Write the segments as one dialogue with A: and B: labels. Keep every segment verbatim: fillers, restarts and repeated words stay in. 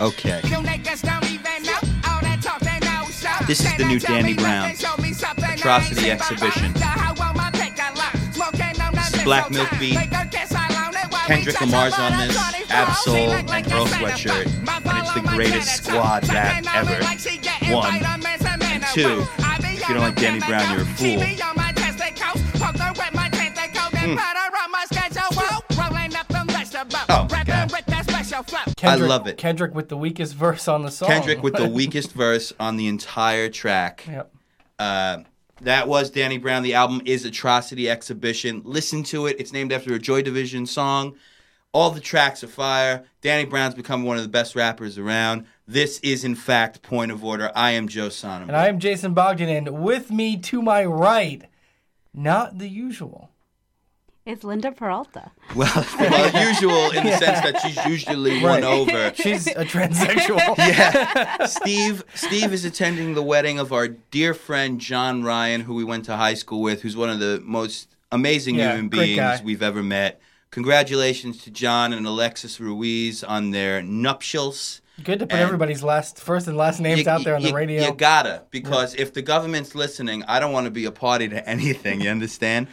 A: Okay. This is the new Danny Brown Atrocity Exhibition. This is Black Milk Beat. Kendrick Lamar's on this, Absol, and Earl Sweatshirt. And it's the greatest squad rap ever. One. And two, if you don't like Danny Brown, you're a fool. Mm. Oh, my God.
B: Kendrick,
A: I love it.
B: Kendrick with the weakest verse on the song.
A: Kendrick with the weakest verse on the entire track.
B: Yep.
A: Uh, that was Danny Brown. The album is Atrocity Exhibition. Listen to it. It's named after a Joy Division song. All the tracks are fire. Danny Brown's become one of the best rappers around. This is, in fact, Point of Order. I am Joe Sonneman.
B: And I am Jason Bogdan, and with me to my right, not the usual.
C: It's Linda Peralta.
A: Well, well, usual in the yeah. sense that she's usually
B: right.
A: won over.
B: She's a transsexual.
A: Yeah. Steve Steve is attending the wedding of our dear friend John Ryan, who we went to high school with, who's one of the most amazing
B: yeah,
A: human
B: beings
A: beings we've ever met. Congratulations to John and Alexis Ruiz on their nuptials.
B: Good to put
A: and
B: everybody's last, first and last names
A: you,
B: out there on
A: you,
B: the radio.
A: You gotta, because yeah. if the government's listening, I don't want to be a party to anything, you understand?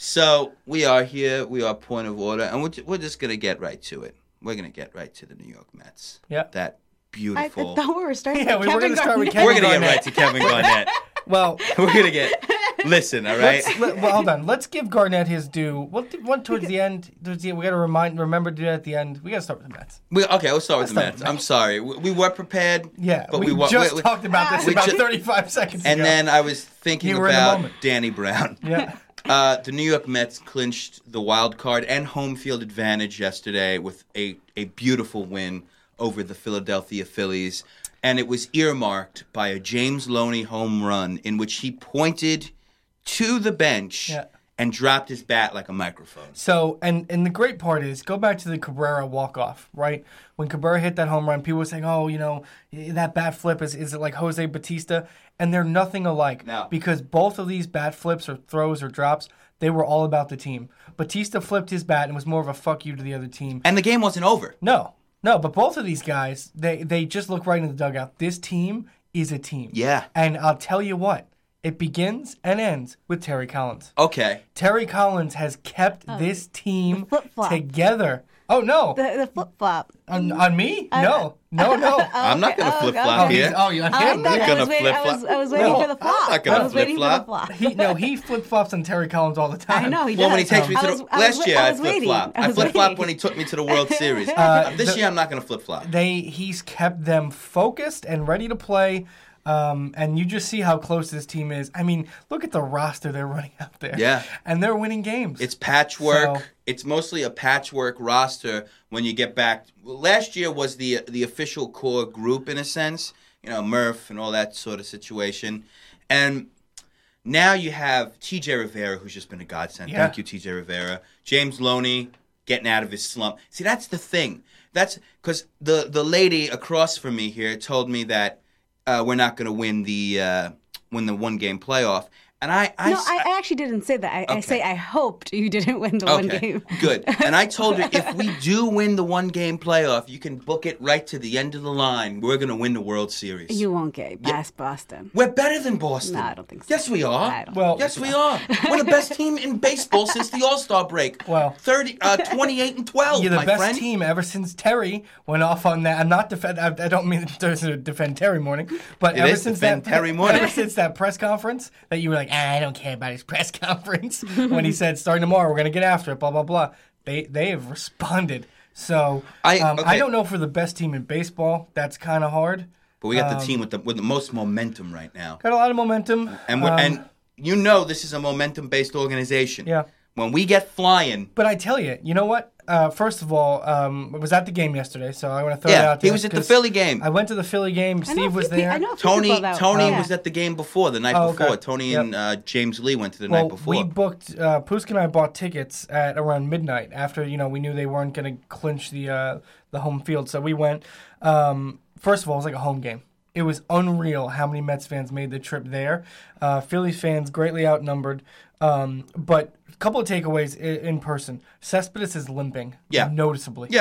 A: So we are here, we are Point of Order, and we're, we're just going to get right to it. We're going to get right to the New York Mets.
B: Yeah.
A: That beautiful.
C: I, I thought we were starting
B: yeah,
C: with
B: we
C: Kevin
B: were start with
C: Garnett.
B: Kevin
A: We're going to
B: Garnett.
A: get right to Kevin Garnett.
B: Well,
A: we're going to get, listen, all right?
B: Let's, let, well, hold on. Let's give Garnett his due. We'll do one towards the end. Towards the, we got to remind, remember to do that at the end. We got to start with the Mets.
A: We, okay, we'll start with
B: Let's
A: the
B: start
A: Mets.
B: with the
A: I'm
B: Mets.
A: sorry. We, we were prepared.
B: Yeah,
A: but
B: we,
A: we
B: just
A: we,
B: talked about this
A: we
B: about
A: ju-
B: thirty-five seconds
A: and
B: ago.
A: And then I was thinking
B: You were in the
A: about
B: moment.
A: Danny Brown.
B: Yeah.
A: Uh, the New York Mets clinched the wild card and home field advantage yesterday with a, a beautiful win over the Philadelphia Phillies. And it was earmarked by a James Loney home run in which he pointed to the bench
B: Yeah.
A: and dropped his bat like a microphone.
B: So, and, and the great part is, go back to the Cabrera walk-off, right? When Cabrera hit that home run, people were saying, oh, you know, that bat flip, is, is it like Jose Batista? And they're nothing alike.
A: No.
B: Because both of these bat flips or throws or drops, they were all about the team. Batista flipped his bat and was more of a fuck you to the other team.
A: And the game wasn't over.
B: No. No, but both of these guys, they, they just look right in the dugout. This team is a team.
A: Yeah.
B: And I'll tell you what. It begins and ends with Terry Collins.
A: Okay.
B: Terry Collins has kept
C: Oh,
B: this team
C: flip-flop.
B: together. Oh, no.
C: The, the flip-flop.
B: On, on me?
C: Uh,
B: no. No, no.
A: I'm not going to
C: Oh,
A: flip-flop
B: Oh,
A: here.
B: he's, oh, you're on
C: Oh,
B: him?
C: God,
A: He's
C: I
A: gonna
C: was waiting, I was,
A: flip-flop.
C: I was waiting
B: No,
C: for the flop.
A: I'm not gonna
C: I was waiting for the
A: flip-flop.
C: flop.
B: He, no, he flip-flops on Terry Collins all the time.
C: I know, he
A: Well,
C: does.
A: when he takes me to
C: I
A: the
C: was- I was
A: last
C: wait-
A: year,
C: I
A: I
C: was waiting.
A: flip-flop.
C: I
A: I
C: was
A: flip-flop
C: waiting.
A: when he took me to the World Series.
B: Uh,
A: this
B: the-
A: year, I'm not going to flip-flop.
B: They He's kept them focused and ready to play. Um, and you just see how close this team is. I mean, look at the roster they're running out there.
A: Yeah.
B: And they're winning games.
A: It's patchwork.
B: So-
A: It's mostly a patchwork roster when you get back. Well, last year was the the official core group in a sense, you know, Murph and all that sort of situation. And now you have T J Rivera, who's just been a godsend.
B: Yeah.
A: Thank you, T J Rivera. James Loney getting out of his slump. See, that's the thing. That's because the, the lady across from me here told me that uh, we're not going to win the uh, win the one game playoff. And I, I,
C: No, I, I actually didn't say that. I, I
A: Okay.
C: say I hoped you didn't win the one game.
A: Good. And I told her, if we do win the one-game playoff, you can book it right to the end of the line. We're going to win the World Series.
C: You won't get past Boston.
A: We're better than Boston.
C: No, I don't think so.
A: Yes, we are.
C: I don't
B: Well-
C: think
A: yes,
C: so.
A: we are. We're the best team in baseball since the All-Star break.
B: Well-
A: thirty, uh, twenty-eight and twelve,
B: You're the
A: my
B: best
A: friend.
B: team ever since Terry went off on that. I'm not defend. I, I don't mean to defend Terry Morning, but
A: It
B: ever
A: is
B: since
A: defend
B: that
A: Terry Morning.
B: ever since that press conference that you were like, ah, I don't care about his press conference when he said starting tomorrow we're gonna get after it, blah blah blah. They they have responded. So
A: I-
B: um,
A: okay.
B: I don't know if we're the best team in baseball. That's kind of hard.
A: But we got the
B: Um,
A: team with the with the most momentum right now.
B: Got a lot of momentum.
A: And we're,
B: Um,
A: and you know this is a momentum-based organization.
B: Yeah.
A: When we get flying,
B: But I tell you, you know what? Uh, first of all, um, I was at the game yesterday, so I want to throw it
A: yeah,
B: out there.
A: he was at the
B: 'cause
A: Philly game.
B: I went to the Philly game.
C: I know a
B: Steve was
C: few pe-
B: there.
C: I know a few
A: Tony
C: people that-
A: Tony
C: yeah.
A: was at the game before, the night
B: Oh, okay.
A: before. Tony
B: Yep.
A: and uh, James Lee went to the
B: well,
A: night before.
B: we booked. Uh, Pusk and I bought tickets at around midnight after you know we knew they weren't going to clinch the uh, the home field, so we went. Um, first of all, it was like a home game. It was unreal how many Mets fans made the trip there. Uh, Phillies fans greatly outnumbered. Um, but a couple of takeaways in, in person. Cespedes is limping
A: Yeah.
B: noticeably.
A: Yeah.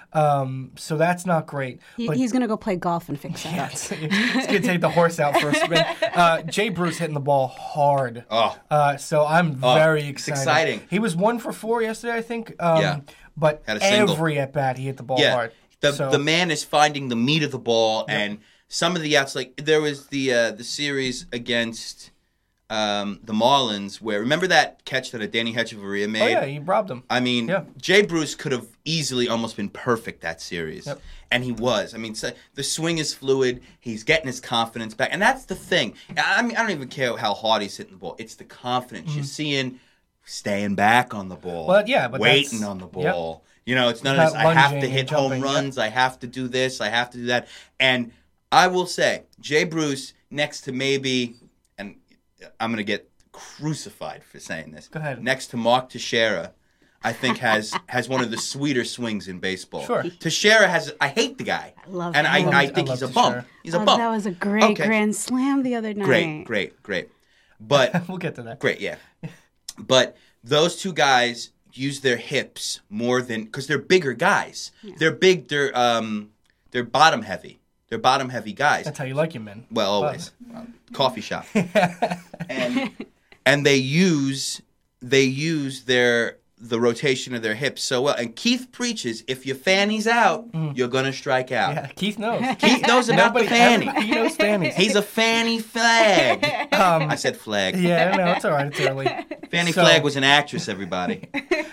B: Um, so that's not great.
C: He,
B: but
C: he's going to go play golf and fix that
B: yeah,
C: up.
B: it's, it's going to take the horse out for a spin. Uh, Jay Bruce hitting the ball hard.
A: Oh.
B: Uh, so I'm
A: Oh,
B: very
A: it's
B: excited.
A: exciting.
B: He was one for four yesterday, I think. Um,
A: Yeah.
B: But
A: Had a single.
B: every at bat, he hit the ball
A: Yeah,
B: hard.
A: the
B: So-
A: the man is finding the meat of the ball, and some of the outs. Like there was the uh, the series against um, the Marlins, where remember that catch that a Danny Hechavarria made?
B: Oh, yeah, he robbed him.
A: I mean,
B: Yeah.
A: Jay Bruce could have easily almost been perfect that series.
B: Yep.
A: And he was. I mean, so the swing is fluid. He's getting his confidence back. And that's the thing. I mean, I don't even care how hard he's hitting the ball. It's the confidence. You're seeing staying back on the ball.
B: Well, yeah, but
A: waiting
B: that's-
A: on the
B: yep.
A: ball. You know, it's none
B: Not
A: of this, I have to
B: lunging
A: hit
B: and
A: home
B: jumping,
A: runs. I have to do this. I have to do that. And I will say, Jay Bruce, next to maybe, and I'm going to get crucified for saying this.
B: Go ahead.
A: Next to Mark Teixeira, I think has has one of the sweeter swings in baseball.
B: Sure.
A: Teixeira has. I hate the guy,
C: I love
A: and
C: him.
A: I,
C: I love-
A: I
B: I
A: think
B: love
A: he's a
B: Teixeira.
A: bum. He's a
C: Oh,
A: bum.
C: that was a great
A: Okay.
C: grand slam the other night.
A: Great, great, great. But
B: We'll get to that.
A: great, yeah. But those two guys use their hips more than because they're bigger guys. They're big. They're um, they're bottom heavy. They're bottom heavy guys.
B: That's how you like him, man.
A: Well, always. Well, coffee shop. and and they use they use their the rotation of their hips so well. And Keith preaches, if your fanny's out, you're gonna strike out.
B: Yeah, Keith knows.
A: Keith knows about the
B: Nobody-
A: fanny.
B: He knows fannies.
A: He's a fanny flag.
B: Um,
A: I said flag.
B: yeah, no, it's all right. It's early.
A: Fanny
B: So-
A: Flag was an actress, everybody.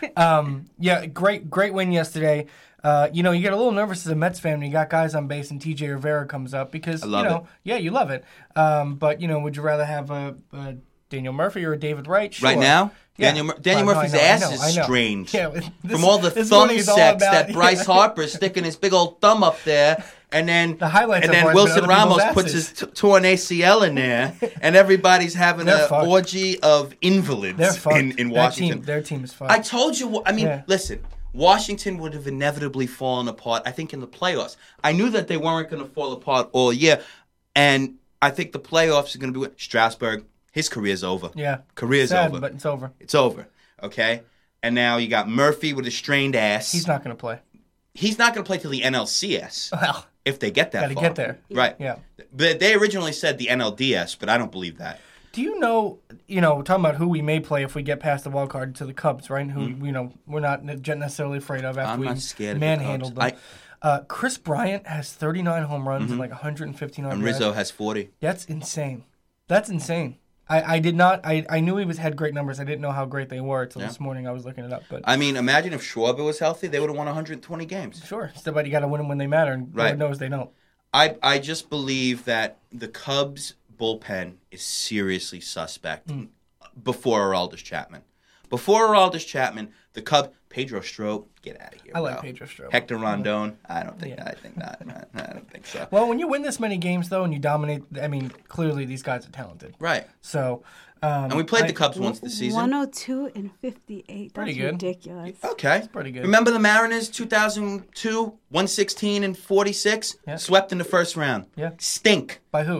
B: Um, yeah, great, great win yesterday. Uh, you know, you get a little nervous as a Mets fan when you got guys on base and T J Rivera comes up because
A: I love
B: you know,
A: it.
B: yeah, you love it. Um, but you know, would you rather have a, a Daniel Murphy or a David Wright? Sure.
A: Right now,
B: Yeah.
A: Daniel, Mur- Daniel
B: I know,
A: Murphy's
B: I know,
A: ass
B: I know,
A: is
B: I know.
A: strange.
B: Yeah, this-
A: From all the
B: this
A: thumb
B: morning is all
A: sex
B: about-
A: that Bryce
B: yeah.
A: Harper's sticking his big old thumb up there, and then
B: The highlights
A: and
B: have
A: then
B: always been
A: Wilson
B: other people's
A: Ramos puts
B: asses.
A: his t- torn A C L in there, and everybody's having
B: They're
A: an
B: fucked.
A: orgy of invalids
B: They're fucked.
A: in, in
B: That
A: Washington.
B: team, their team is fucked.
A: I told you. I mean,
B: Yeah.
A: listen. Washington would have inevitably fallen apart, I think, in the playoffs. I knew that they weren't going to fall apart all year, and I think the playoffs are going to be Strasburg. His career's over.
B: yeah,
A: Career's
B: sad,
A: over.
B: but it's over.
A: It's over. Okay? And now you got Murphy with a strained ass.
B: He's not going to play.
A: He's not going to play till the N L C S
B: Well,
A: if they get that
B: gotta
A: far.
B: get there.
A: Right.
B: Yeah.
A: But they originally said the N L D S, but I don't believe that.
B: Do you know, you know, we're talking about who we may play if we get past the wild card to the Cubs, right? Who, you know, we're not necessarily afraid of after
A: I'm
B: we
A: not scared of the
B: manhandled
A: Cubs.
B: them. Uh, Chris Bryant has thirty-nine home runs and like one hundred fifty-nine
A: And
B: yards.
A: Rizzo has forty.
B: That's insane. That's insane. I, I did not, I, I knew he was had great numbers. I didn't know how great they were until
A: Yeah.
B: this morning I was looking it up. But
A: I mean, imagine if Schwarber was healthy, they would have won one hundred twenty games.
B: sure, still, but you got to win them when they matter, and
A: Right.
B: Lord knows they don't.
A: I I just believe that the Cubs bullpen is seriously suspect
B: Mm.
A: before Aroldis Chapman. Before Aroldis Chapman, the Cubs, Pedro Strop, get out of here.
B: I like
A: bro.
B: Pedro Strop.
A: Hector Rondon, I don't think
B: Yeah.
A: I think not. I don't think so.
B: Well, when you win this many games, though, and you dominate, I mean, clearly these guys are talented.
A: Right.
B: So, um,
A: And we played
B: I-
A: the Cubs once this season.
C: one oh two and fifty-eight.
B: Pretty
C: That's
B: good.
C: ridiculous.
A: Okay.
B: pretty good.
A: Remember the Mariners two thousand two, one sixteen and forty-six?
B: Yeah.
A: Swept in the first round.
B: Yeah.
A: Stink.
B: By who?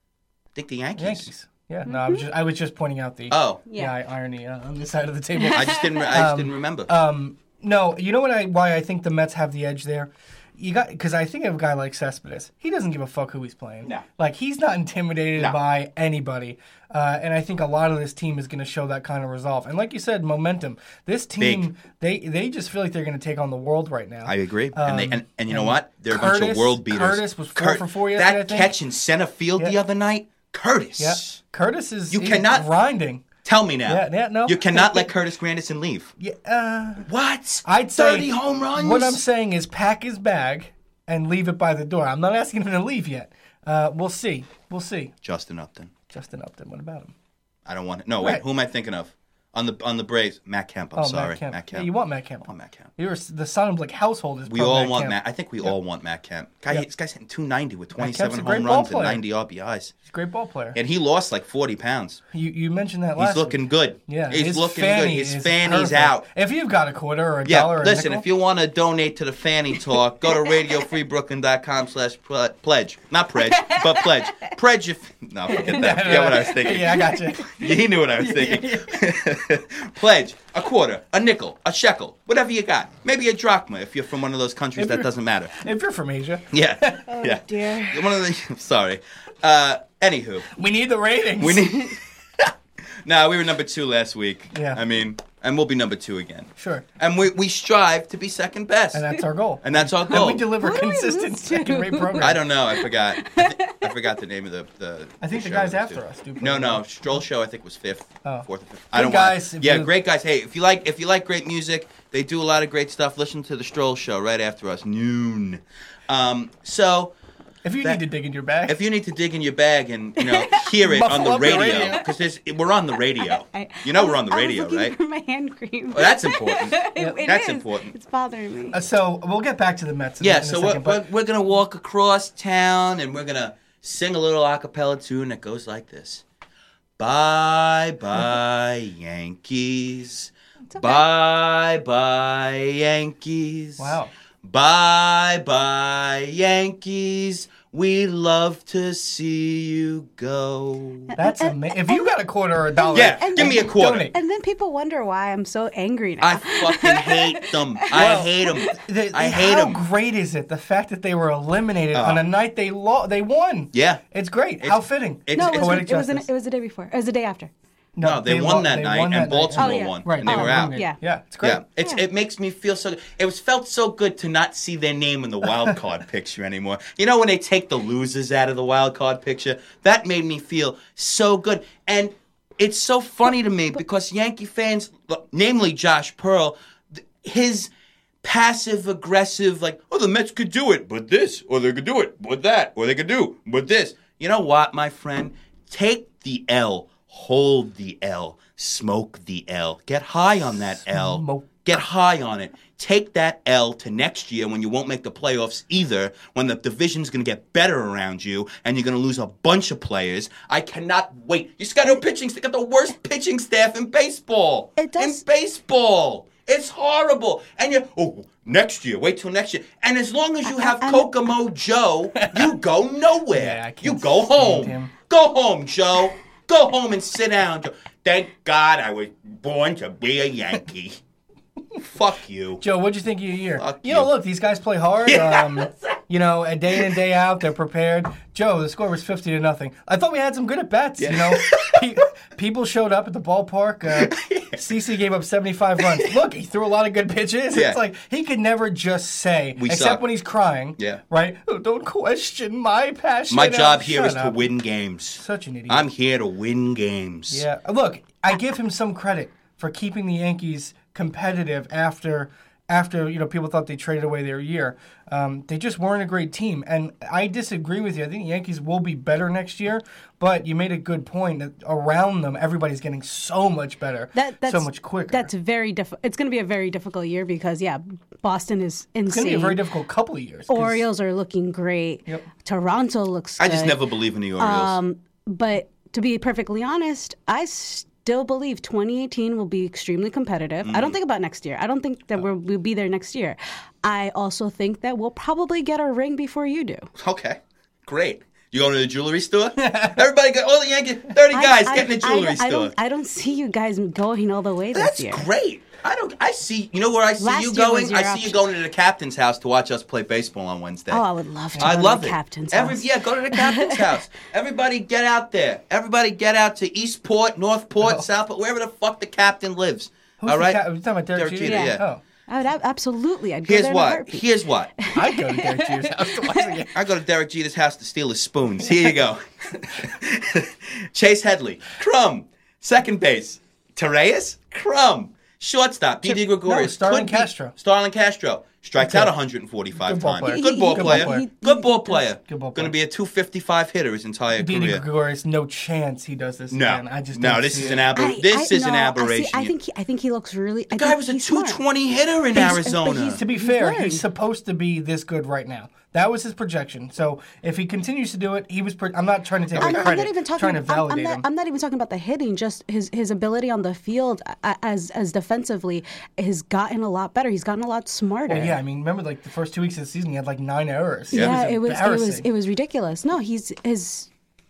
A: I think the Yankees.
B: Yankees. Yeah. No, I was just I was just pointing out the
A: Oh.
B: yeah, irony uh, on this side of the table.
A: I just didn't. Re- I just didn't remember.
B: Um, no, you know what? I why I think the Mets have the edge there. You got because I think of a guy like Cespedes. He doesn't give a fuck who he's playing.
A: No.
B: Like he's not intimidated
A: No.
B: by anybody. Uh, and I think a lot of this team is going to show that kind of resolve. And like you said, momentum. This team, they they just feel like they're going to take on the world right now.
A: I agree. and they
B: Um,
A: and, and you know
B: and
A: what? They're a bunch
B: Curtis-
A: of world beaters.
B: Curtis was four for four yesterday, I
A: That
B: think.
A: catch in center field the
B: Yeah.
A: other night, Curtis.
B: Yeah, Curtis is
A: You
B: he's
A: cannot-
B: grinding.
A: Tell me now.
B: Yeah, yeah, no.
A: You cannot let Curtis Granderson leave.
B: Yeah, uh,
A: What?
B: I'd say
A: thirty home runs.
B: What I'm saying is pack his bag and leave it by the door. I'm not asking him to leave yet. Uh, we'll see. We'll see.
A: Justin Upton.
B: Justin Upton. What about him?
A: I don't want it. No, wait.
B: Right.
A: Who am I thinking of? On the on the Braves, Matt Kemp. I'm
B: oh,
A: sorry,
B: Matt Kemp. Yeah, you want Matt Kemp.
A: I want Matt Kemp.
B: You're the Sonnenblick household is
A: We
B: pro
A: all
B: Matt
A: want
B: Kemp.
A: Matt. I think we all want Matt Kemp. Guy,
B: Yeah.
A: This guy's hitting two ninety with
B: Kemp's
A: twenty-seven
B: a great
A: home
B: ball
A: runs and
B: player.
A: ninety R B Is.
B: He's a great ball player.
A: And he lost like forty pounds.
B: You you mentioned that last
A: He's looking
B: week.
A: good.
B: Yeah,
A: he's
B: his
A: looking good.
B: fanny
A: His
B: is
A: fanny's
B: perfect.
A: out.
B: If you've got a quarter or a
A: Yeah,
B: dollar or a
A: listen,
B: nickel,
A: if you want to donate to the Fanny Talk, go to radio free brooklyn dot com slash pledge. Not pledge, but pledge. Pledge if... No, forget that. Forget what I was thinking.
B: Yeah, I got you.
A: He knew what I was thinking. Pledge a quarter, a nickel, a shekel, whatever you got. Maybe a drachma if you're from one of those countries
B: If
A: that
B: you're-
A: doesn't matter.
B: If you're from Asia,
A: Yeah.
C: Oh,
A: yeah.
C: dear.
A: One of the. Sorry. Uh, anywho,
B: we need the ratings.
A: we need. Nah, we were number two last week.
B: Yeah.
A: I mean, and we'll be number two again.
B: Sure.
A: And we we strive to be second best.
B: And that's our goal.
A: And that's our
B: And
A: goal.
B: we deliver
C: What do we
B: consistent
C: lose to?
B: second-rate program.
A: I don't know. I forgot. I, thi- I forgot the name of the. the
B: I think
A: the
B: the
A: show
B: guys
A: we
B: after
A: do.
B: us do
A: No,
B: pretty
A: no.
B: well.
A: Stroll Show I think was fifth,
B: Oh.
A: fourth or fifth.
B: Good
A: I don't
B: guys,
A: Want,
B: if
A: yeah,
B: you-
A: great guys. Hey, if you like if you like great music, they do a lot of great stuff. Listen to the Stroll Show right after us, noon. Um, so.
B: If you
A: That-
B: need to dig in your bag.
A: If you need to dig in your bag and you know hear it
B: Muffle
A: on the
B: up your
A: radio,
B: radio.
A: because we're on the radio.
C: I-
A: You know
C: I
A: we're
C: was-
A: on the
C: I was
A: radio,
C: looking
A: right?
C: for my hand cream.
A: Well, that's important.
C: It- it
A: That's
C: is.
A: important.
C: It's bothering me.
B: Uh, so we'll get back to the Mets. In,
A: Yeah,
B: in a
A: so we're,
B: second,
A: we're,
B: but
A: we're going to walk across town and we're going to sing a little a cappella tune that goes like this. Bye, bye, Yankees.
C: It's okay.
A: Bye, bye, Yankees.
B: Wow.
A: Bye, bye, Yankees. We love to see you go.
B: that's
C: and-
B: amazing. If you got a quarter or a dollar,
A: Yeah,
C: and-
A: give me a quarter.
B: donate.
C: And then people wonder why I'm so angry now.
A: I fucking hate them. I
B: Well,
A: hate them.
B: The-
A: I
B: the-
A: hate
B: how
A: them.
B: great is it? The fact that they were eliminated
A: Oh.
B: on a night they lo- they won.
A: Yeah.
B: It's great.
A: It's-
B: how fitting.
A: it's-
C: no, it was,
B: Poetic
C: it, was an,
B: justice.
C: it was the day before. It was the day after.
A: No, they,
B: lo-
A: won that
B: they
A: night,
B: won that
A: and Baltimore
C: Oh, yeah.
A: won,
B: Right,
A: and they
B: they
A: were
B: were
A: out.
B: eliminated.
C: Yeah.
B: Yeah, it's great.
A: Yeah, it's
C: Yeah.
A: it makes me feel so good. It was felt so good to not see their name in the wild card picture anymore. You know when they take the losers out of the wild card picture? That made me feel so good. And it's so funny to me because Yankee fans, namely Josh Pearl, th- his passive aggressive like, oh, the Mets could do it, but this, or they could do it, but that, or they could do, but this. You know what, my friend? Take the L, hold the L, smoke the L, get high on that L.
B: Smoke.
A: Get high on it. Take that L to next year when you won't make the playoffs either, when the division's going to get better around you and you're going to lose a bunch of players. I cannot wait. You just got no pitching. You got the worst pitching staff in baseball.
C: It does-
A: In baseball. It's horrible. And you oh, next year. Wait till next year. And as long as you have
C: I- I-
A: Kokomo Joe, you go nowhere.
B: Yeah, I can't
A: you go
B: stand
A: home.
B: him.
A: Go home, Joe. Go home and sit down, Joe. Thank God I was born to be a Yankee. Fuck you.
B: Joe, what'd you think of your year?
A: Fuck
B: you know,
A: you.
B: look, these guys play hard.
A: Yeah.
B: Um, you know, a day in and day out, they're prepared. Joe, the score was fifty to nothing. I thought we had some good at bats. You know, Pe- people showed up at the ballpark. Uh, CeCe gave up seventy-five runs. Look, he threw a lot of good pitches.
A: Yeah.
B: It's like he could never just say,
A: We
B: except
A: suck.
B: when he's crying.
A: Yeah.
B: Right? Oh, don't question my passion.
A: My job
B: Oh,
A: here
B: shut
A: is to
B: up.
A: win games.
B: Such an idiot.
A: I'm here to win games.
B: Yeah. Look, I give him some credit for keeping the Yankees competitive after after you know people thought they traded away their year. Um, they just weren't a great team, and I disagree with you. I think the Yankees will be better next year. But you made a good point that around them, everybody's getting so much better,
C: That, that's
B: so much quicker.
C: That's very difficult. It's going to be a very difficult year because yeah, Boston is insane.
B: it's going to be a very difficult couple of years. 'cause-
C: Orioles are looking great.
B: Yep.
C: Toronto looks.
A: I just
C: good.
A: never believe in the Orioles.
C: Um, but to be perfectly honest, I still believe twenty eighteen will be extremely competitive.
A: Mm-hmm.
C: I don't think about next year. I don't think that we'll, we'll be there next year. I also think that we'll probably get a ring before you do.
A: Okay, great. You going to the jewelry store? Everybody got all the Yankees, thirty guys
C: I,
A: getting a
C: I-
A: jewelry
C: I,
A: store.
C: I don't, I don't see you guys going all the way this
A: That's
C: year.
A: great. I don't. I see. You know where I see
C: Last
A: you
C: year was
A: going?
C: your
A: I see
C: option.
A: you going to the captain's house to watch us play baseball on Wednesday.
C: Oh, I would love to.
A: I
C: go
A: love
C: to the
A: it.
C: Captain's
A: Every,
C: house.
A: Yeah, go to the captain's house. Everybody get out there. Everybody get out to Eastport, Northport,
B: Oh.
A: Southport, wherever the fuck the captain lives.
B: Who's
A: all
B: the
A: right.
B: Cap- Are you talking about Derek,
A: Derek
B: Jeter?
A: Jeter, yeah.
B: Oh,
C: I would ab- absolutely. I'd go
A: Here's
C: there in a
A: what.
C: heartbeat.
A: Here's what.
B: I'd go to Derek Jeter's house to watch the game.
A: I go to Derek Jeter's house to steal his spoons. Here you go. Chase Headley, crumb. Second base, Tereus, crumb. Shortstop, Didi Gregorius.
B: Starlin
A: could be-
B: Castro.
A: Starlin Castro. Strikes
B: Okay.
A: out one hundred forty-five
B: Good ball
A: times.
B: player.
A: Good ball
B: Good ball
A: player.
B: player.
A: Good ball player.
B: Good ball
A: Going
B: player.
A: to be a two fifty-five hitter his entire
B: Didi
A: career.
B: Gregorius, no chance he does this
A: No,
B: again. I just
A: no,
B: don't
A: this
B: see
A: is
B: it.
A: an aber-
C: I-
A: This
C: I-
A: is an
C: no, I see-
A: aberration.
C: I think he, I think he looks really. I
A: The guy
C: think
A: was a
C: he's
A: two
C: smart.
A: twenty hitter in
C: But he's- but
A: Arizona.
C: he's-
B: To be fair,
C: learned.
B: he's supposed to be this good right now. That was his projection. So if he continues to do it, he was. Pre- I'm not trying to take
C: I'm,
B: away
C: I'm
B: credit.
C: not even talking.
B: trying to
C: I'm- I'm,
B: validate
C: not,
B: him.
C: I'm not even talking about the hitting. Just his his ability on the field uh, as as defensively has gotten a lot better. He's gotten a lot smarter.
B: Well, yeah, I mean, remember like the first two weeks of the season, he had like nine errors.
C: Yeah, it was it was
B: embarrassing.
C: it was ridiculous. No, he's his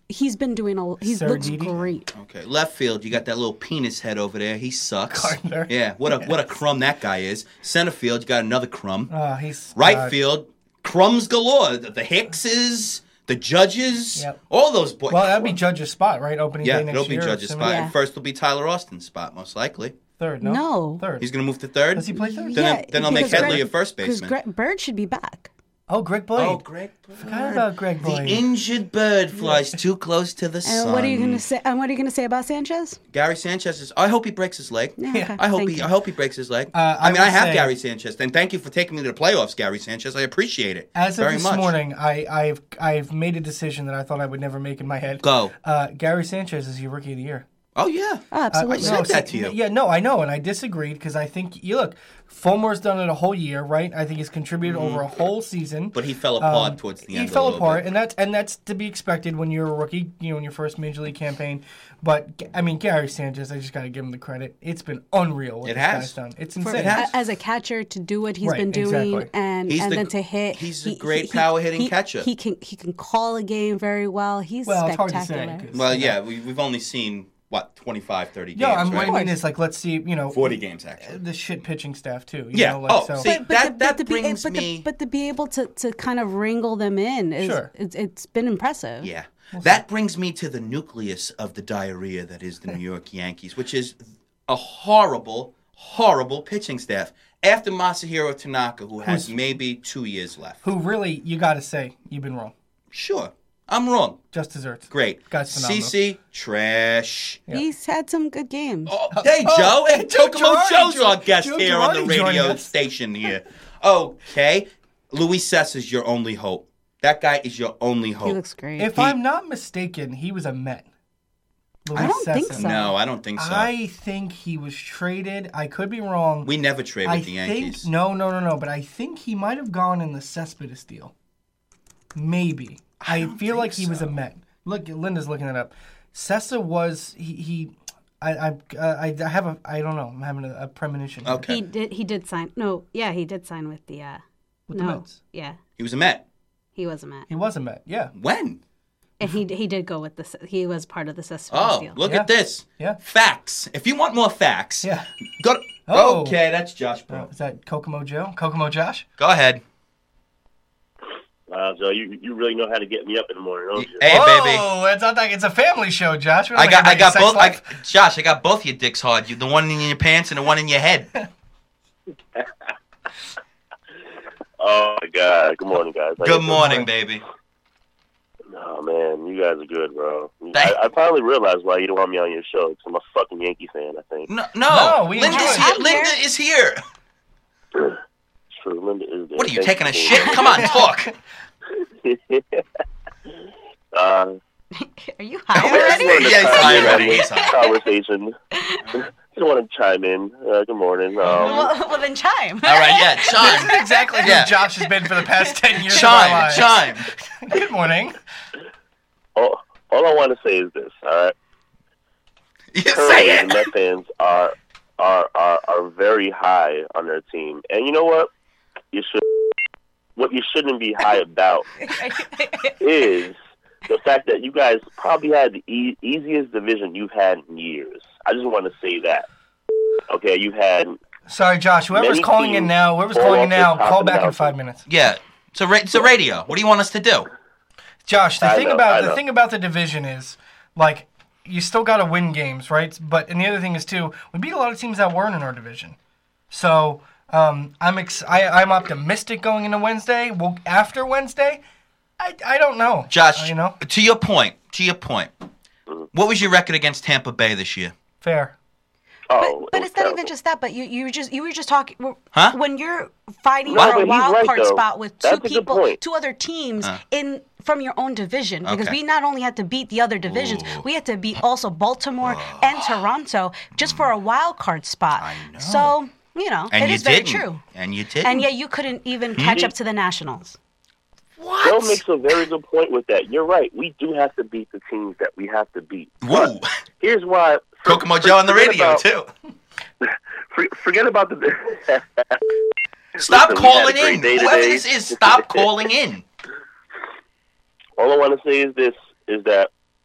C: he's been doing a. He
B: Sir
C: looks
B: Didi?
C: great.
A: Okay, left field, you got that little penis head over there. He sucks.
B: Gardner.
A: Yeah, what a what a crumb that guy is. Center field, you got another crumb.
B: Uh, he's
A: Right
B: uh,
A: field, crumbs galore. The, the Hickses, the Judges,
B: Yep.
A: all those boys.
B: Well, that'd be Judge's spot, right? Opening
A: yeah,
B: day next
A: it'll be
B: year.
A: Judge's
B: assuming-
A: spot.
C: Yeah.
A: And first will be Tyler Austin's spot, most likely.
B: Third, no?
C: No.
B: Third.
A: He's going to move to third.
B: Does he play third?
A: Then, then I'll make
C: because
A: Headley
C: Greg-
A: a first
C: because
A: baseman.
C: Greg, Bird should be back.
B: Oh, Greg Blade.
A: Oh, Greg Bird.
B: Forgot about Greg
A: The
B: Blade.
A: injured bird flies too close to the sun.
C: And what are you gonna say? And what are you gonna say about Sanchez?
A: Gary Sanchez is. I hope he breaks his leg.
C: Yeah,
B: Yeah.
C: okay,
A: I hope
C: thank
A: he.
C: you.
A: I hope he breaks his leg.
B: Uh,
A: I
B: I
A: mean, I
B: will
A: have
B: say-
A: Gary Sanchez, and thank you for taking me to the playoffs, Gary Sanchez. I appreciate it
B: As of
A: very
B: this
A: much.
B: morning, I, I've I've made a decision that I thought I would never make in my head.
A: Go.
B: Uh, Gary Sanchez is your rookie of the year.
A: Oh yeah.
C: Oh, absolutely.
A: I said
B: No,
A: that
B: see,
A: to you.
B: Yeah, no, I know, and I disagreed because I think you look. Fulmer's done it a whole year, right? I think he's contributed over a whole season.
A: But he fell apart
B: Um,
A: towards the
B: he
A: end. a
B: fell
A: little
B: apart,
A: bit.
B: and that's and that's to be expected when you're a rookie, you know, in your first major league campaign. But I mean, Gary Sanchez, I just got to give him the credit. It's been unreal what
A: It
B: this
A: has.
B: guy's done. It's
C: For-
B: insane.
A: It has.
C: As a catcher, to do what he's
B: Right,
C: been doing,
B: exactly.
C: and
A: He's
C: and
A: the-
C: then to hit,
A: he's a great power-hitting
C: he-
A: catcher.
C: He can he can call a game very well. He's
B: Well, it's hard to
C: spectacular.
B: say, 'cause-
A: Well, yeah, we, we've only seen what twenty-five, thirty games.
B: Yeah, I'm,
A: right?
B: what I mean is like let's see, you know,
A: forty games actually.
B: the shit pitching staff too. You
A: Yeah.
B: Know, like,
A: Oh,
B: so.
A: see,
C: But, but,
A: that-
C: to, but
A: that
C: to be,
A: brings
C: but
A: me-
C: To, but to be able to, to kind of wrangle them in is
B: Sure.
C: it's, it's been impressive.
A: Yeah. That brings me to the nucleus of the diarrhea that is the New York Yankees, which is a horrible, horrible pitching staff. After Masahiro Tanaka, who has
B: Who's-
A: maybe two years left.
B: Who really, you got to say, you've been wrong.
A: Sure. I'm wrong.
B: Just desserts.
A: Great.
B: Guy's phenomenal.
A: C C, trash.
B: Yeah.
C: He's had some good games.
A: Oh, hey,
B: Oh,
A: Joe.
B: hey,
A: Hey,
B: Joe
A: Kokomo
B: Girardi
A: Joe's
B: jo-
A: our guest
B: Joe
A: here on the
B: Girardi joining
A: radio
B: us.
A: station here. Okay. Luis Cessa's your only hope. That guy is your only hope.
C: He looks great.
B: If
A: He-
B: I'm not mistaken, he was a Met. Luis
C: I don't think
B: Cessa.
C: so.
A: No, I don't think so.
B: I think he was traded. I could be wrong.
A: we never trade
B: I
A: with the Yankees.
B: think no, no, no, no. But I think he might have gone in the Cespedes deal. Maybe. I,
A: don't
B: feel like
A: think
B: he was a
A: so.
B: Met. Look, Linda's looking it up. Cessa was he. he I I uh, I I have a I don't know. I'm having a, a premonition. here.
A: Okay.
C: He did. He did sign. No, yeah, he did sign with the. Uh,
B: With the
C: no,
B: Mets.
C: yeah,
A: He was a Met.
C: he was a Met,
B: He was a Met. Yeah.
A: When?
C: and he he did go with the. He was part of the Cespedes
A: Oh,
C: deal.
A: look
B: Yeah.
A: at this.
B: Yeah.
A: Facts. If you want more facts,
B: Yeah.
A: go to,
B: Oh.
A: Okay, that's Josh, bro.
B: Oh, is that Kokomo Joe? Kokomo Josh?
A: Go ahead.
D: Wow, Joe, you you really know how to get me up in the morning, don't you?
A: Hey, baby.
B: Oh, it's not like it's a family show, Josh. We're
A: I
B: not
A: got, I
B: talking about
A: got
B: your
A: both.
B: sex life.
A: I, Josh, I got both your dicks hard. You, the one in your pants and the one in your head.
D: Oh my God! Good morning, guys. How
A: Good
D: you
A: morning,
B: morning.
A: baby.
D: doing? Oh man, you guys are good, bro.
A: Thank-
D: I, I finally realized why you don't want me on your show. Because I'm a fucking Yankee fan. I think.
A: No, no.
B: No, we
A: Linda's
B: enjoy it.
A: here.
C: I'm
A: Linda
C: here.
A: is here.
D: It's true. Linda is there.
A: What are you
D: Thank
A: taking a
D: for
A: shit? Come on, talk.
D: uh,
C: Are you high
A: Where is
C: already?
A: he? Yeah, he's high already. He's high.
D: Conversation. Just want to chime in. Uh, good morning. Um,
C: Well, well, then chime.
A: All right, yeah,
B: This
A: chime,
B: is exactly
A: Yeah.
B: who Josh has been for the past ten years of our
A: chime,
B: lives.
A: chime.
B: Good morning.
D: all, all I want to say is this. All right.
A: You say
D: Currently, the
A: it.
D: Met fans are are are are very high on their team, and you know what? You should. What you shouldn't be high about is the fact that you guys probably had the e- easiest division you've had in years. I just want to say that. Okay, you've had.
B: Sorry, Josh. Whoever's
D: Many
B: calling in
D: teams
B: now, whoever's
D: fall
B: calling in
D: off the
B: now,
D: top
B: call
D: of the
B: back in
D: mountain.
B: five minutes.
A: Yeah, it's a, ra- it's a radio. What do you want us to do?
B: Josh, the
D: I
B: thing
D: know,
B: about
D: I
B: the
D: know.
B: thing about the division is, like, you still got to win games, right? But and the other thing is too, we beat a lot of teams that weren't in our division. So um, I'm ex- I, I'm optimistic going into Wednesday. Well, after Wednesday, I, I don't know.
A: Josh,
B: Uh, you know,
A: to your point, to your point, what was your record against Tampa Bay this year?
B: fair.
D: Oh,
C: But, but
D: it
C: it's
D: was
C: not
D: terrible.
C: even just that. But you, you were just you were just talking.
A: Huh?
C: When you're fighting
D: No,
C: for
D: but
C: a
D: he's
C: wild
D: right,
C: card
D: though.
C: spot with two
D: That's a good
C: people,
D: point.
C: two other teams
A: Huh.
C: in from your own division, because
A: Okay.
C: we not only had to beat the other divisions,
A: Ooh.
C: we had to beat also Baltimore and Toronto just for a wild card spot.
A: I know.
C: So you know,
A: And
C: it
A: you
C: is very
A: didn't.
C: true.
A: And you didn't.
C: And yet you couldn't even catch up to the Nationals.
D: Joe makes a very good point with that. You're right. We do have to beat the teams that we have to beat.
A: Whoa.
D: Here's why.
A: Kokomo
D: for-
A: Joe on the
D: forget
A: radio,
D: about-
A: too.
D: for- Forget about the.
A: Stop
D: Listen, we had a
A: calling
D: great
A: in.
D: day
A: Whoever
D: today.
A: this is, stop calling in.
D: All I want to say is this: is that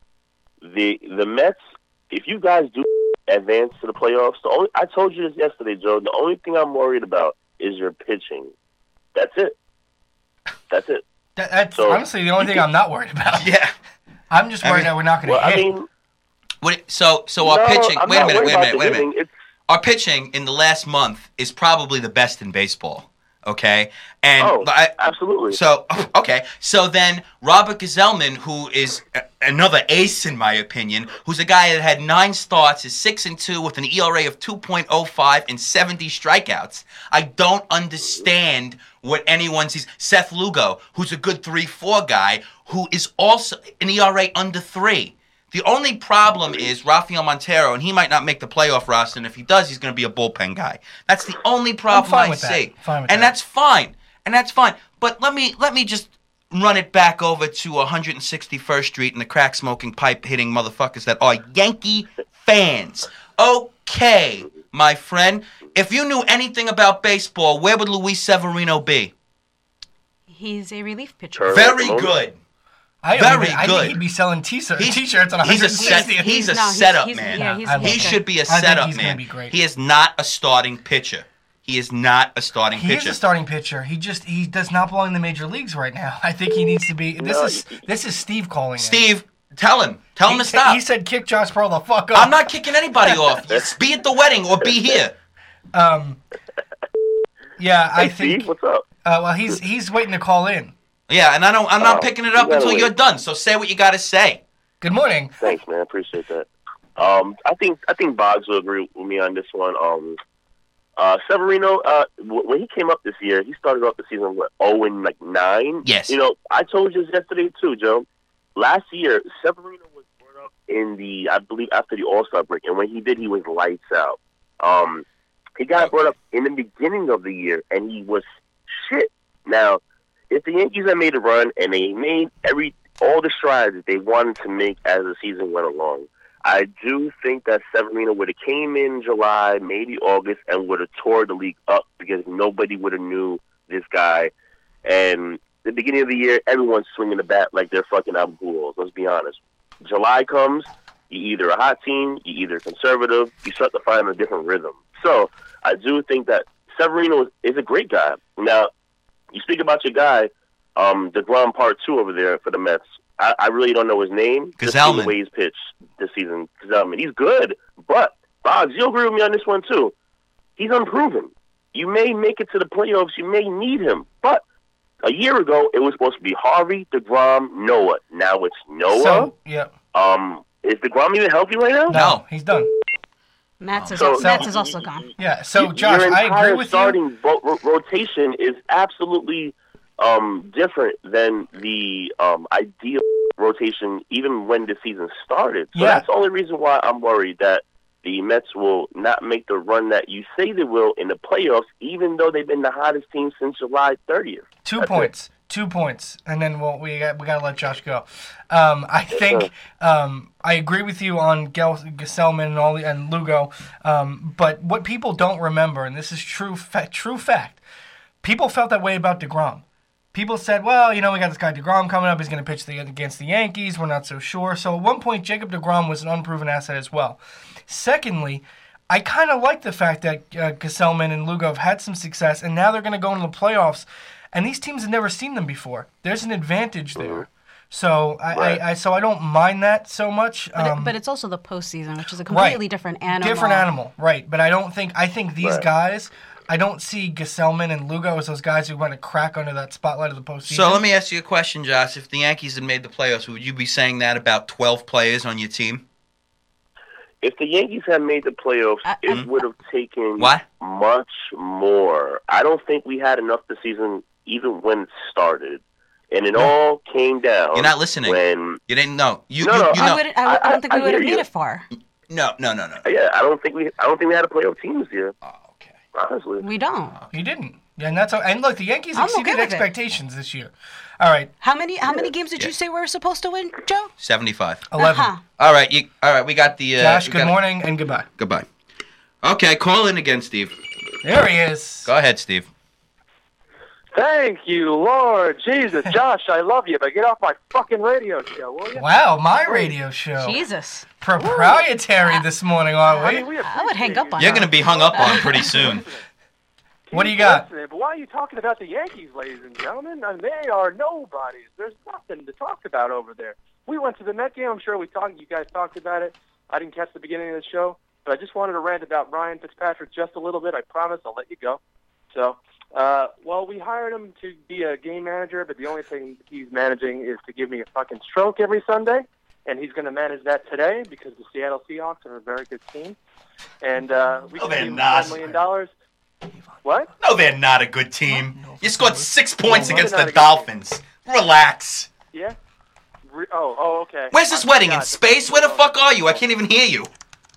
D: the the Mets, if you guys do advance to the playoffs, the only I told you this yesterday, Joe. The only thing I'm worried about is your pitching. That's it. That's it.
B: That, that's
D: So,
B: honestly the only thing I'm not worried about.
A: Yeah.
B: I'm just worried
A: I mean-
B: that we're not going to
D: Well, I
B: hit.
D: mean,
A: What, so, so our
D: no,
A: pitching.
D: I'm
A: Wait a
D: not
A: minute.
D: worried
A: Wait a
D: about
A: minute.
D: the
A: Wait a minute.
D: hitting. It's,
A: Our pitching in the last month is probably the best in baseball. Okay, and
D: oh,
A: but I,
D: absolutely.
A: so okay, so then Robert Gesellman, who is a, another ace in my opinion, who's a guy that had nine starts, is six and two with an E R A of two point oh five and seventy strikeouts. I don't understand what anyone sees. Seth Lugo, who's a good three four guy, who is also an E R A under three. The only problem is Rafael Montero, and he might not make the playoff roster, and if he does, he's going to be a bullpen guy. That's the only problem
B: fine
A: I
B: with that.
A: see.
B: Fine with
A: and
B: that.
A: that's fine. And that's fine. But let me let me just run it back over to one hundred sixty-first Street and the crack-smoking, pipe-hitting motherfuckers that are Yankee fans. Okay, my friend. If you knew anything about baseball, where would Luis Severino be?
C: He's a relief pitcher.
D: Sure.
A: Very
D: Moment.
A: good.
B: I
A: very
B: even, I
A: good.
B: think he'd be selling t-shirts,
A: He's-
B: t-shirts on
A: he's a
B: one hundred sixtieth.
A: set- he's a
C: No, he's-
A: setup
C: he's-
A: man.
C: yeah, he's
B: I
C: a
B: love
A: He
C: pitcher.
A: should be a
B: I think
A: setup
B: he's gonna
A: man.
B: be great.
A: He is not a starting pitcher. He is not a starting
B: He
A: pitcher.
B: is a starting pitcher. He just he does not belong in the major leagues right now. I think he needs to be. This
D: No,
B: is this is Steve calling. it.
A: Steve, tell him. Tell him
B: He,
A: to stop.
B: he said, "Kick Josh Pearl the fuck up."
A: I'm not kicking anybody off. Just be at the wedding or be here.
B: Um. Yeah, I
D: hey,
B: think.
D: Steve, what's up?
B: Uh, well, he's he's waiting to call in.
A: Yeah, and I don't. I'm not
D: Oh,
A: picking it up
D: you gotta
A: until you're
D: wait.
A: done. So say what you got to say.
B: Good morning.
D: Thanks, man. I appreciate that. Um, I think I think Boggs will agree with me on this one. Um, uh, Severino, uh, w- when he came up this year, he started off the season with oh and like nine.
A: Yes.
D: You know, I told you this yesterday too, Joe. Last year, Severino was brought up in the, I believe, after the All Star break, and when he did, he was lights out. Um, he got
A: Okay.
D: brought up in the beginning of the year, and he was shit. Now, if the Yankees had made a run and they made every all the strides that they wanted to make as the season went along, I do think that Severino would have came in July, maybe August, and would have tore the league up because nobody would have knew this guy. And the beginning of the year, everyone's swinging the bat like they're fucking Abubulos. Let's be honest. July comes, you either a hot team, you either conservative, you start to find a different rhythm. So I do think that Severino is, is a great guy. Now, you speak about your guy, um, DeGrom Part Two over there for the Mets. I, I really don't know his name. Just
A: Gesellman.
D: the way he's pitched this season. Gesellman. He's good, but Boggs, you'll agree with me on this one too. He's unproven. You may make it to the playoffs. You may need him, but a year ago it was supposed to be Harvey, DeGrom, Noah. Now it's Noah.
B: So yeah,
D: um, is DeGrom even healthy right now?
B: no,
A: No.
B: he's done.
C: Mats is,
D: So-
C: Mats is also gone.
B: Yeah. So
D: Your
B: Josh, I
D: entire
B: agree with you.
D: starting ro- ro- rotation is absolutely um, different than the um, ideal rotation, even when the season started. So
B: Yeah.
D: that's the only reason why I'm worried that the Mets will not make the run that you say they will in the playoffs, even though they've been the hottest team since July thirtieth.
B: Two
D: That's
B: points. Two points, and then we'll, we got, we got to let Josh go. Um, I think um, I agree with you on Gel- Gesellman and all the, and Lugo, um, but what people don't remember, and this is true fa- true fact, people felt that way about DeGrom. People said, well, you know, we got this guy DeGrom coming up. He's going to pitch the, against the Yankees. We're not so sure. So at one point, Jacob DeGrom was an unproven asset as well. Secondly, I kind of like the fact that uh, Gesellman and Lugo have had some success, and now they're going to go into the playoffs. And these teams have never seen them before. There's an advantage there. So I,
D: Right.
B: I, I so I don't mind that so much.
C: But,
B: Um,
C: it, but it's also the postseason, which is a completely different animal.
B: different animal, right? But I don't think I think these
D: Right.
B: guys. I don't see Gesellman and Lugo as those guys who want to crack under that spotlight of the postseason.
A: So let me ask you a question, Josh. If the Yankees had made the playoffs, would you be saying that about twelve players on your team?
D: If the Yankees had made the playoffs,
C: I-
D: it
C: I'm-
D: would have taken
A: What?
D: much more. I don't think we had enough this season, even when it started. And it all came down.
A: You're not listening.
D: When
A: You didn't know. You,
D: No,
A: you,
D: no,
A: you
C: I,
A: know.
C: wouldn't, I, would- I don't think
D: I-
C: we
D: I
C: would have
D: hear
C: made
D: you.
C: it far.
A: No, no, no, no.
D: yeah, I don't think we. I don't think we had a playoff team this year.
A: Oh, okay.
D: Honestly,
C: We don't.
B: you didn't, and that's and look, the Yankees
C: I'm
B: exceeded
C: okay with it.
B: expectations this year. All right,
C: How many how many games did
A: Yeah.
C: you say we were supposed to win, Joe?
A: Seventy-five.
B: eleven.
C: Uh-huh.
A: All right. You. All right. We got the. Uh,
B: Josh,
A: we
B: good
A: got-
B: morning and goodbye.
A: Goodbye. Okay. Call in again, Steve.
B: There he is.
A: Go ahead, Steve.
E: Thank you, Lord Jesus. Josh, I love you, but get off my fucking radio show, will you?
B: Wow, my radio show.
C: Jesus.
B: Proprietary this morning, aren't
E: I
B: we?
E: mean, we
C: I would hang up on
A: You're
C: her.
A: going to be hung up on pretty soon.
B: What do you got?
E: Listening, but why are you talking about the Yankees, ladies and gentlemen? I mean, they are nobodies. There's nothing to talk about over there. We went to the Met game. I'm sure we talked. You guys talked about it. I didn't catch the beginning of the show, but I just wanted to rant about Ryan Fitzpatrick just a little bit. I promise I'll let you go. So, uh, well, we hired him to be a game manager, but the only thing he's managing is to give me a fucking stroke every Sunday, and he's going to manage that today because the Seattle Seahawks are a very good team. And uh, we
A: No,
E: can
A: they're
E: give him
A: not.
E: ten million dollars. What?
A: No, they're not a good team. You scored six points
E: No,
A: against
E: they're
A: the
E: not a good
A: Dolphins. Relax.
E: Yeah? Re- oh, oh, okay.
A: Where's this
E: I
A: wedding? In
E: forgot.
A: space? Where the fuck are you? I can't even hear you.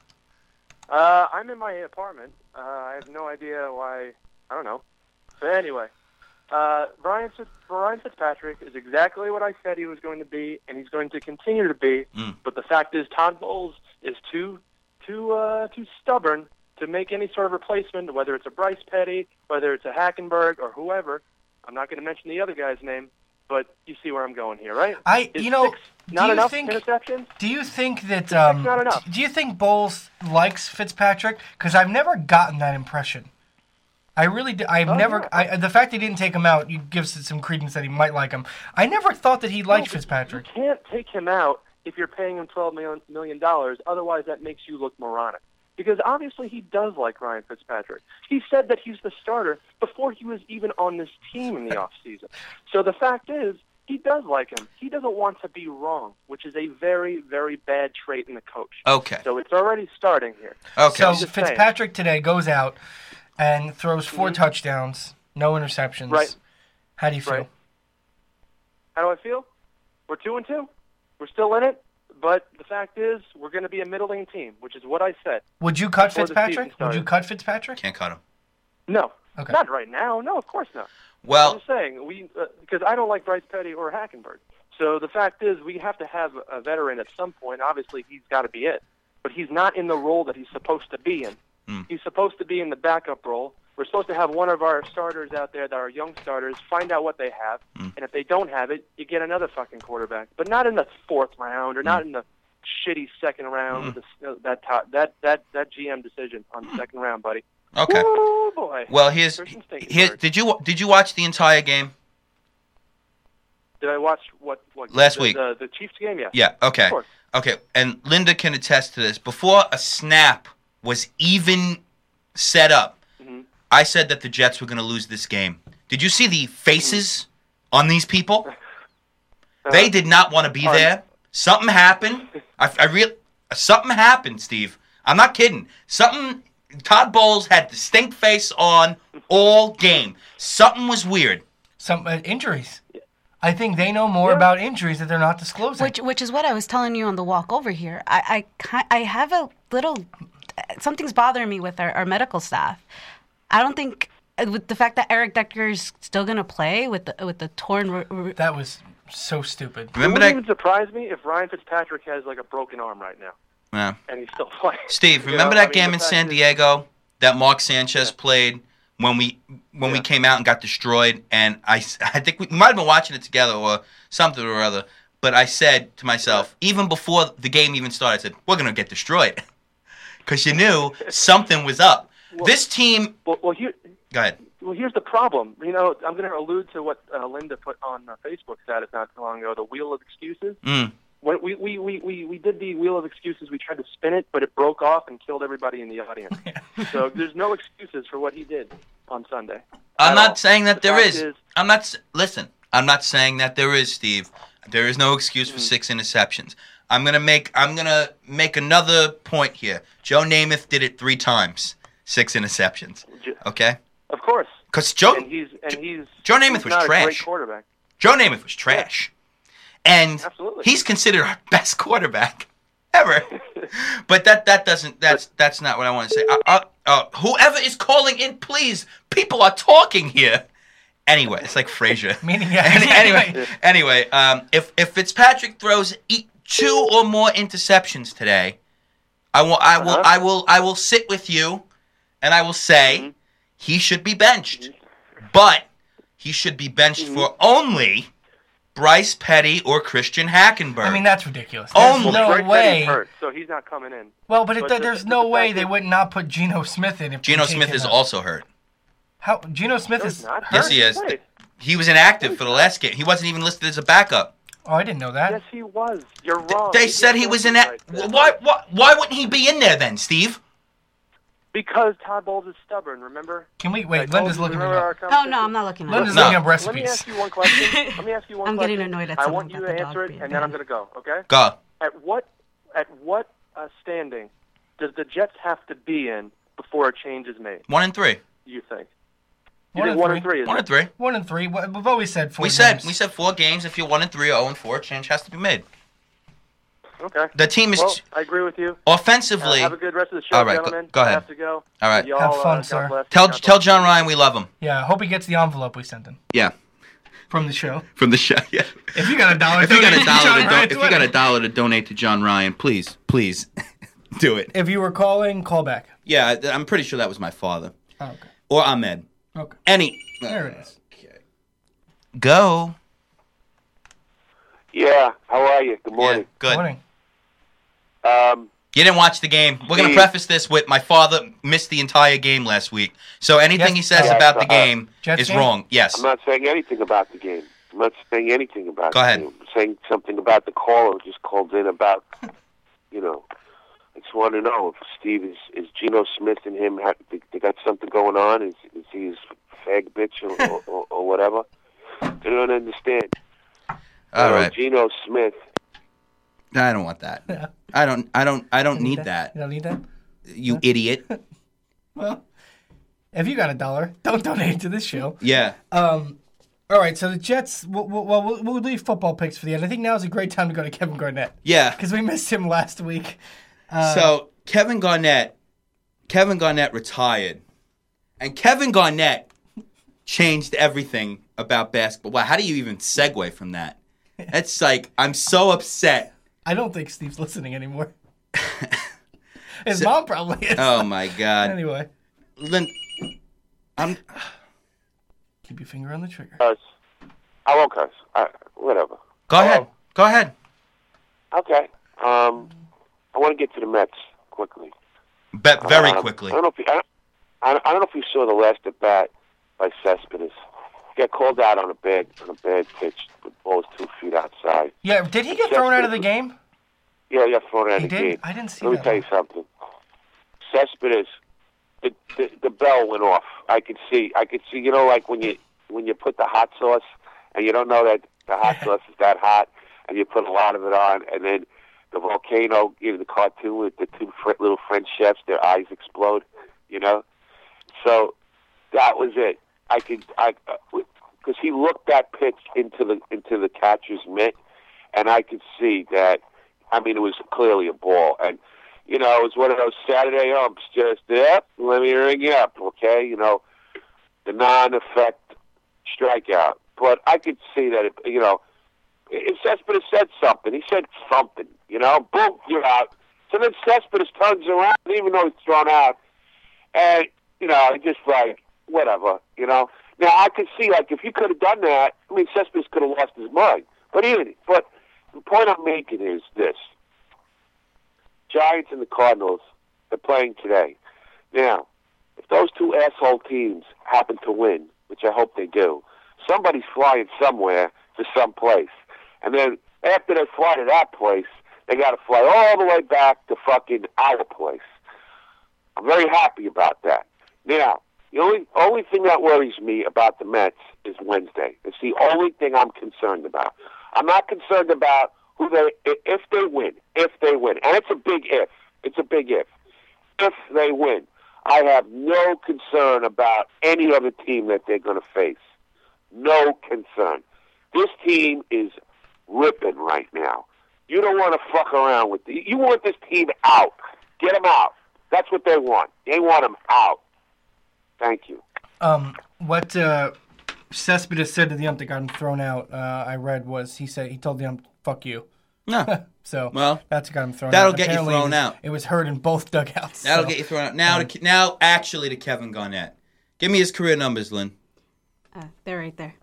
E: Uh, I'm in my apartment. Uh, I have no idea why. I don't know. But anyway, uh, Brian, Fitz- Brian Fitzpatrick is exactly what I said he was going to be, and he's going to continue to be.
A: Mm.
E: But the fact is, Todd Bowles is too, too, uh, too stubborn to make any sort of replacement, whether it's a Bryce Petty, whether it's a Hackenberg, or whoever. I'm not going to mention the other guy's name, but you see where I'm going here, right?
B: I,
E: Is
B: you know,
E: six not
B: do you
E: enough
B: think-
E: interceptions?
B: Do you think that um,
E: not enough.
B: do you think Bowles likes Fitzpatrick? Because I've never gotten that impression. I really, do, I've
E: Oh,
B: never.
E: yeah.
B: I, the fact he didn't take him out, you gives it some credence that he might like him. I never thought that he liked
E: No, but
B: Fitzpatrick.
E: You can't take him out if you're paying him twelve million dollars. Otherwise, that makes you look moronic. Because obviously he does like Ryan Fitzpatrick. He said that he's the starter before he was even on this team in the offseason. So the fact is, he does like him. He doesn't want to be wrong, which is a very, very bad trait in the coach.
A: Okay.
E: So it's already starting here.
A: Okay.
B: So
E: just saying.
B: Fitzpatrick today goes out and throws four
E: Mhm.
B: touchdowns, no interceptions.
E: Right.
B: How do you feel?
E: Right. How do I feel? We're two and two. We're still in it. But the fact is, we're going to be a middling team, which is what I said.
B: Would you cut
E: Before the season
B: Fitzpatrick? Would
E: started.
B: you cut Fitzpatrick?
A: Can't cut him.
E: No,
B: Okay.
E: not right now. No, of course not. I'm
A: Well,
E: just saying, we uh, because I don't like Bryce Petty or Hackenberg. So the fact is, we have to have a veteran at some point. Obviously, he's got to be it. But he's not in the role that he's supposed to be in.
A: Mm.
E: He's supposed to be in the backup role. We're supposed to have one of our starters out there that are young starters, find out what they have,
A: Mm.
E: and if they don't have it, you get another fucking quarterback. But not in the fourth round or not in the shitty second round
A: Mm.
E: with the, uh, that, top, that that that G M decision on the second round, buddy.
A: okay.
E: Oh boy.
A: Well, here's
E: Christian Stinkenberg.
A: here. Did you did you watch the entire game
E: Did I watch what? what
A: Last
E: the,
A: week?
E: The, the Chiefs game, yeah.
A: Yeah. Okay.
E: Of course.
A: Okay. And Linda can attest to this. Before a snap was even set up,
E: Mhm.
A: I said that the Jets were going to lose this game. Did you see the faces on these people? They did not want to be
E: on-
A: there. Something happened. I, I real something happened, Steve. I'm not kidding. Something. Todd Bowles had distinct face on all game. Something was weird.
B: Some uh, injuries. I think they know more
E: Yeah.
B: about injuries that they're not disclosing.
C: Which, which is what I was telling you on the walk over here. I, I, ki- I have a little, something's bothering me with our, our medical staff. I don't think uh, with the fact that Eric Decker's still gonna play with the with the torn. R- r-
B: that was so stupid.
E: It
A: Remember
E: wouldn't
A: that,
E: even surprise me if Ryan Fitzpatrick has like a broken arm right now
A: yeah.
E: and he's still playing.
A: Steve?
E: You
A: Remember
E: know, I
A: that
E: mean,
A: game
E: the
A: in
E: fact
A: San
E: is-
A: Diego that Mark Sanchez
E: Yeah.
A: played when we when we
E: Yeah.
A: came out and got destroyed? And I, s- I think we might have been watching it together or something or other. But I said to myself, even before the game even started, I said, "We're gonna get destroyed," because you knew something was up.
E: Well-
A: This team.
E: Well, well, here,
A: Go ahead.
E: well, here's the problem. You know, I'm going to allude to what uh, Linda put on uh, Facebook status not too long ago, the wheel of excuses.
A: Mm.
E: When we, we, we, we, we did the wheel of excuses, we tried to spin it, but it broke off and killed everybody in the audience. So there's no excuses for what he did on Sunday.
A: I'm
E: At
A: not
E: all.
A: saying that
E: The
A: there
E: fact
A: is.
E: is-
A: I'm not. s- Listen. I'm not saying that there is, Steve. There is no excuse for
E: Mm.
A: six interceptions. I'm gonna make. I'm gonna make another point here. Joe Namath did it three times. Six interceptions.
E: J-
A: Okay.
E: Of course.
A: Because Joe
E: And he's and he's
A: Joe Namath
E: he's
A: was
E: not a great
A: trash.
E: quarterback.
A: Joe Namath was trash, and
E: Absolutely.
A: he's considered our best quarterback ever. But that that doesn't. That's that's not what I want to say. Uh, uh, uh, whoever is calling in, please. People are talking here. Anyway, it's like Frasier.
B: Meaning, yeah.
A: Any- anyway, anyway, um, if if Fitzpatrick throws e- two or more interceptions today, I will I will
E: Uh-huh.
A: I will I will sit with you, and I will say
E: Mhm.
A: he should be benched, but he should be benched mm-hmm. for only Bryce Petty or Christian Hackenberg.
B: I mean, that's ridiculous. There's
A: Only.
B: no
E: Bryce
B: way.
E: Petty's hurt, so he's not coming in.
B: Well, but, it,
E: But
B: there's
E: the-
B: no
E: the
B: way
E: fact
B: they
E: is-
B: would not put Geno Smith in. If they
A: Geno
B: take
A: Smith
B: him
A: is
B: out.
A: also hurt.
B: How Geno Smith
E: No,
B: is
E: he's not.
B: hurt?
A: Yes, he is.
E: Wait.
A: He was inactive for the last game. He wasn't even listed as a backup.
B: Oh, I didn't know that.
E: Yes, he was. You're wrong.
A: They
E: He
A: said
E: just
A: he was
E: wasn't
A: inactive.
E: right there.
A: Why, why, why wouldn't he be in there then, Steve?
E: Because Todd Bowles is stubborn, remember?
B: Can we
E: I
B: wait?
E: told
B: Linda's
E: you,
B: looking it
E: remember our
B: up.
C: Oh,
E: conversation?
C: no, I'm not looking at
B: Linda's
C: it.
A: No.
B: looking up
E: Let me
B: recipes.
E: ask you one question. Let me ask you one
C: I'm
E: question.
C: getting annoyed at
E: I
C: someone
E: want you
C: about
E: to
C: the dog
E: answer it,
C: being
E: and then I'm
C: bad.
E: going to go, okay?
A: Go.
E: At what at what uh, standing does the Jets have to be in before a change is made,
A: One and three.
E: you think? You
B: One
E: think
B: and
E: one
B: three.
E: and three is
A: One
E: it?
A: and three.
B: One and three. What- We've always said four
A: We said
B: games.
A: we said four games. If you're one and three or zero and four, a change has to be made.
E: Okay.
A: The team is
E: Well, I agree with you.
A: offensively.
E: Uh, have a good rest of the show,
A: All right, go-
E: gentlemen.
A: go ahead.
E: I have to go.
A: All right.
E: Y'all,
B: Have fun,
E: uh, God
B: sir.
E: bless.
A: Tell
E: God
A: tell
E: bless.
A: John Ryan we love him.
B: Yeah, I hope he gets the envelope we sent him
A: Yeah,
B: from the show.
A: from the show. Yeah.
B: If you got a dollar,
A: If you got
B: donate
A: a
B: to
A: dollar,
B: John
A: to do-
B: Ryan's
A: if you got a
B: wedding.
A: dollar to donate to John Ryan, please, please, do it.
B: If you were calling, call back.
A: Yeah, I- I'm pretty sure that was my father
B: Oh, okay.
A: or Ahmed.
B: Okay.
A: Any.
B: There it is.
A: Okay. Go.
F: Yeah, how are you? Good morning.
A: Yeah, good.
B: Morning.
F: Um,
A: You didn't watch the game. We're going to
F: Steve.
A: preface this with my father missed the entire game last week. So anything
B: Yes,
A: he says
F: uh,
A: about the
F: uh,
A: game
B: Jets
A: is
B: game?
A: wrong. Yes.
F: I'm not saying anything about the game. I'm not saying anything about
A: Go
F: the
A: ahead.
F: game. I'm saying something about the caller who just called in about, you know, I just want to know if Steve is, is Geno Smith and him, have, they, they got something going on? Is, is he his fag bitch or, or, or, or whatever? They don't understand.
A: All
F: You know,
A: right.
F: Geno Smith.
A: I don't want that.
B: Yeah.
A: I don't. I don't. I don't
B: You
A: need that.
B: You don't need that?
A: You idiot.
B: Well, if you got a dollar, don't donate to this show.
A: Yeah.
B: Um, all right, so the Jets, well, we'll, we'll, we'll leave football picks for the end. I think now is a great time to go to Kevin Garnett
A: Yeah.
B: because we missed him last week. Uh,
A: So Kevin Garnett, Kevin Garnett retired, and Kevin Garnett changed everything about basketball. Wow, how do you even segue from that? That's like I'm so upset.
B: I don't think Steve's listening anymore. His
A: So-
B: mom probably is.
A: Oh my God,
B: Anyway,
A: Lynn, I'm.
B: keep your finger on the trigger.
F: Cuss. I won't cuss. I, whatever.
A: Go ahead. Go ahead.
F: Okay. Um, I want to get to the Mets quickly.
A: Bet very
F: Um,
A: quickly.
F: I don't know if you, I, don't, I don't- I don't know if you saw the last at bat by Cespedes. He got called out on a bad on a bad pitch. The ball was two feet outside.
B: Yeah, did he get thrown out of the game?
F: Yeah, he got thrown out
B: He
F: of the
B: did?
F: game.
B: I didn't see
F: Let me
B: that
F: tell you
B: one.
F: something. Cespedes, the, the the bell went off. I could see. I could see. You know, like when you when you put the hot sauce and you don't know that the hot sauce is that hot, and you put a lot of it on, and then the volcano, you know, the cartoon with the two fr- little French chefs, their eyes explode. You know, so that was it. I could, I, because he looked that pitch into the into the catcher's mitt, and I could see that. I mean, it was clearly a ball, and you know, it was one of those Saturday umps. Just yep, let me ring you up, okay? You know, the non-effect strikeout. But I could see that, it, you know, if Cespedes said something, he said something. You know, boom, you're out. So then Cespedes turns around, even though he's thrown out, and you know, just like whatever, you know. Now I could see, like, if he could have done that, I mean, Cespedes could have lost his mind. But he didn't. But the point I'm making is this. Giants and the Cardinals are playing today. Now, if those two asshole teams happen to win, which I hope they do, somebody's flying somewhere to some place. And then after they fly to that place, they got to fly all the way back to fucking our place. I'm very happy about that. Now, the only only thing that worries me about the Mets is Wednesday. It's the only thing I'm concerned about. I'm not concerned about who they if they win, if they win, and it's a big if. It's a big if. If they win, I have no concern about any other team that they're going to face. No concern. This team is ripping right now. You don't want to fuck around with the, you want this team out. Get them out. That's what they want. They want them out. Thank you.
B: Um, what uh, Cespedes said to the ump that got him thrown out, uh, I read, was he said he told the ump, "Fuck you."
A: No.
B: So
A: Well,
B: that's what got him thrown
A: that'll
B: out.
A: get you
B: Apparently
A: thrown
B: it was,
A: out.
B: It was heard in both dugouts.
A: That'll
B: so.
A: get you thrown out. Now, to, now, actually, to Kevin Garnett. Give me his career numbers, Lynn.
C: Uh, they're right there.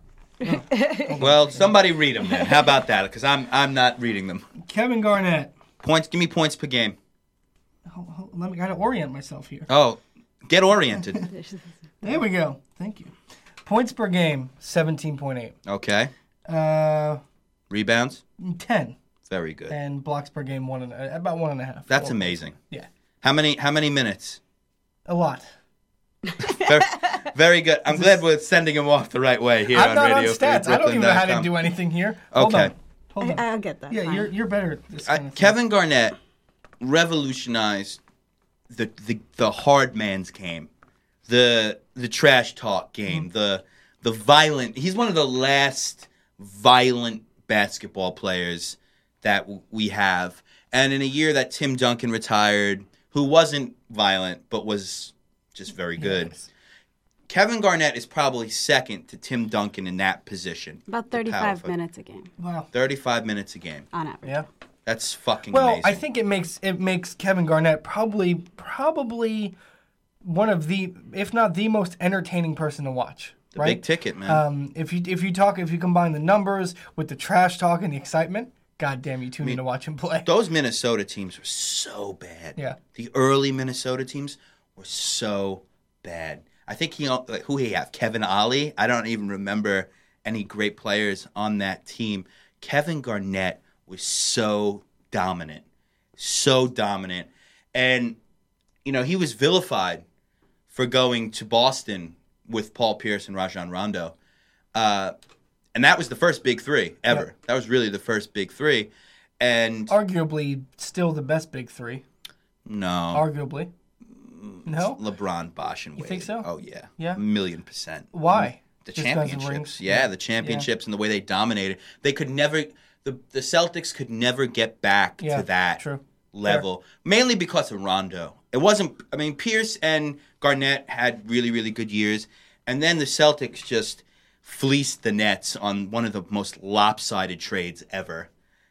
A: Well, somebody read them then. How about that? Because I'm I'm not reading them.
B: Kevin Garnett.
A: Points. Give me points per game.
B: Oh, oh, let me kind of orient myself here.
A: Oh, get oriented.
B: There we go. Thank you. Points per game, seventeen point eight.
A: Okay.
B: Uh,
A: Rebounds.
B: ten.
A: Very good.
B: And blocks per game, one and a, about one and a half.
A: That's
B: Four.
A: amazing.
B: Yeah.
A: How many How many minutes?
B: A lot.
A: Very, very good. I'm glad we're sending him off the right way here
B: I'm
A: on
B: not on
A: radio.
B: stats. I don't even know how to
A: Brooklyn dot com.
B: do anything here. Hold
A: Okay.
B: on. Hold on.
C: I'll get that.
B: Yeah,
C: fine.
B: you're you're better at this
A: Uh,
B: kind of thing.
A: Kevin Garnett revolutionized the, the the hard man's game, the the trash talk game,
B: Mm-hmm.
A: the the violent. He's one of the last violent basketball players that w- we have. And in a year that Tim Duncan retired, who wasn't violent but was just very good,
B: Yes.
A: Kevin Garnett is probably second to Tim Duncan in that position.
C: About
A: The power
C: thirty-five
A: forward.
C: minutes a game
B: Wow.
A: thirty-five minutes a game.
C: on average.
B: Yeah.
A: That's fucking
B: Well,
A: amazing.
B: I think it makes it makes Kevin Garnett probably probably one of the, if not the most entertaining person to watch.
A: the
B: right?
A: big ticket, man.
B: Um, if you if you talk if you combine the numbers with the trash talk and the excitement, goddamn, you tune in to watch him play.
A: Those Minnesota teams were so bad.
B: Yeah.
A: The early Minnesota teams were so bad. I think he like, who he have Kevin Ollie. I don't even remember any great players on that team. Kevin Garnett was so dominant, so dominant, and you know he was vilified for going to Boston with Paul Pierce and Rajon Rondo, uh, and that was the first big three ever.
B: Yep.
A: That was really the first big three, and
B: Arguably, still the best big three.
A: no,
B: Arguably, no.
A: LeBron, Bosh, and Wade.
B: You think so?
A: Oh yeah,
B: Yeah?
A: a million percent.
B: Why?
A: The
B: Just 'cause of
A: championships,
B: rings?
A: yeah, the championships and the way they dominated. They could never, the the Celtics could never get back
B: Yeah,
A: to that
B: true.
A: level, mainly because of Rondo. It wasn't. I mean, Pierce and Garnett had really, really good years, and then the Celtics just fleeced the Nets on one of the most lopsided trades ever.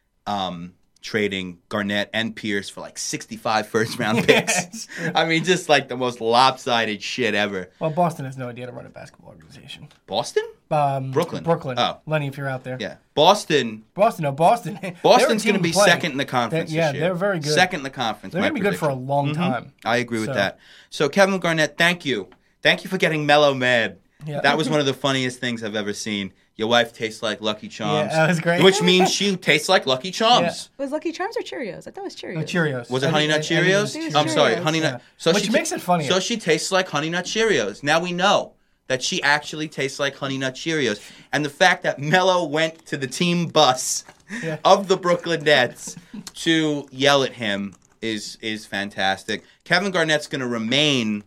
A: Um, trading Garnett and Pierce for like sixty-five first-round picks.
B: Yes.
A: I mean, just like the most lopsided shit ever.
B: Well, Boston has no idea to run a basketball organization.
A: Boston?
B: Um,
A: Brooklyn.
B: Brooklyn.
A: Oh.
B: Lenny, if you're out there.
A: Yeah. Boston.
B: Boston, no, Boston. They're a
A: Boston's
B: team
A: going to be
B: play.
A: second in the conference
B: They- yeah,
A: this year.
B: they're very good.
A: Second in the conference.
B: They're
A: my
B: going to be good for a
A: prediction.
B: long
A: Mhm.
B: time.
A: I agree with
B: So-
A: that. So, Kevin Garnett, thank you. Thank you for getting mellow mad.
B: Yeah.
A: That was one of the funniest things I've ever seen. Your wife tastes like Lucky Charms.
B: Yeah, that was great.
A: Which means she tastes like Lucky Charms.
C: It was Lucky Charms or Cheerios? I thought it was Cheerios.
B: Oh, Cheerios.
A: Was it
B: I
A: Honey
B: think-
A: Nut
B: I- I think it
A: Cheerios?
B: was
C: It was
A: I'm sorry,
C: Cheerios.
A: Honey
B: Yeah.
A: Nut. So
B: Which
A: she
B: makes it funnier.
A: So she tastes like Honey Nut Cheerios. Now we know that she actually tastes like Honey Nut Cheerios. And the fact that Mello went to the team bus
B: Yeah.
A: of the Brooklyn Nets to yell at him is is fantastic. Kevin Garnett's going to remain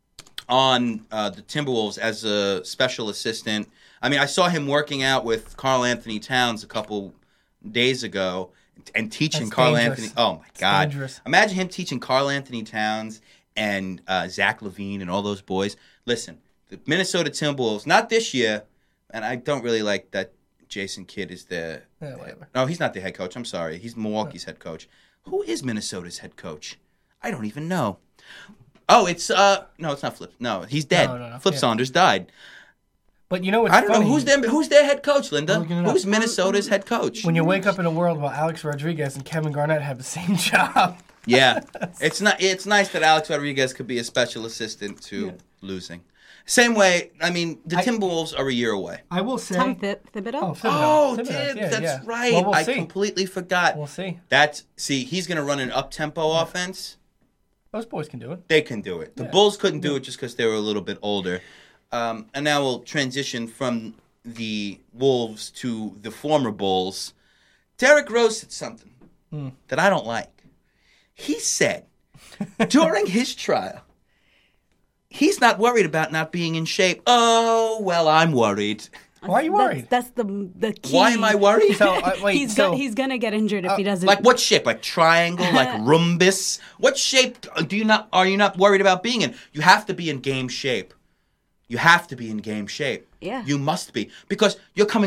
A: on uh, the Timberwolves as a special assistant. I mean, I saw him working out with Karl Anthony Towns a couple days ago and teaching
B: That's
A: Karl
B: dangerous.
A: Anthony. Oh my
B: It's
A: God!
B: dangerous.
A: Imagine him teaching Karl Anthony Towns and uh, Zach LaVine and all those boys. Listen, the Minnesota Timberwolves, not this year, and I don't really like that Jason Kidd is the.
B: Yeah, whatever.
A: No, he's not the head coach. I'm sorry. He's Milwaukee's head coach. Who is Minnesota's head coach? I don't even know. Oh, it's uh no, it's not Flip. No, he's dead.
B: No, no, no.
A: Flip
B: Yeah.
A: Saunders died.
B: But you know what's
A: I don't
B: funny?
A: know who's their who's their head coach, Linda.
B: I'm looking it up.
A: Who's Minnesota's head coach?
B: When you wake up in a world where Alex Rodriguez and Kevin Garnett have the same job.
A: Yeah, it's not. It's nice that Alex Rodriguez could be a special assistant to
B: Yeah.
A: losing. Same way. I mean, the
B: I-
A: Timberwolves are a year away.
B: I will say.
C: Tom Thib- Thibodeau?
B: Oh, Thibodeau.
A: Oh,
B: Thibodeau.
A: Tibbs,
B: Yeah,
A: that's
B: yeah.
A: right.
B: Well, we'll
A: I
B: see.
A: completely forgot.
B: We'll see.
A: That's see, he's going to run an up tempo offense.
B: Those boys can do it.
A: They can do it. The
B: Yeah.
A: Bulls couldn't do it just because they were a little bit older. Um, and now we'll transition from the Wolves to the former Bulls. Derrick Rose said something
B: Hmm.
A: that I don't like. He said during his trial, he's not worried about not being in shape. Oh, well, I'm worried.
B: Why are you worried?
C: That's, that's the the key.
A: Why am I worried?
B: So, uh, wait,
C: he's
B: so,
C: go- he's gonna get injured if he doesn't.
A: Like what shape? Like triangle? Like rhombus? What shape do you not are you not worried about being in? You have to be in game shape. You have to be in game shape.
C: Yeah.
A: You must be because you're coming off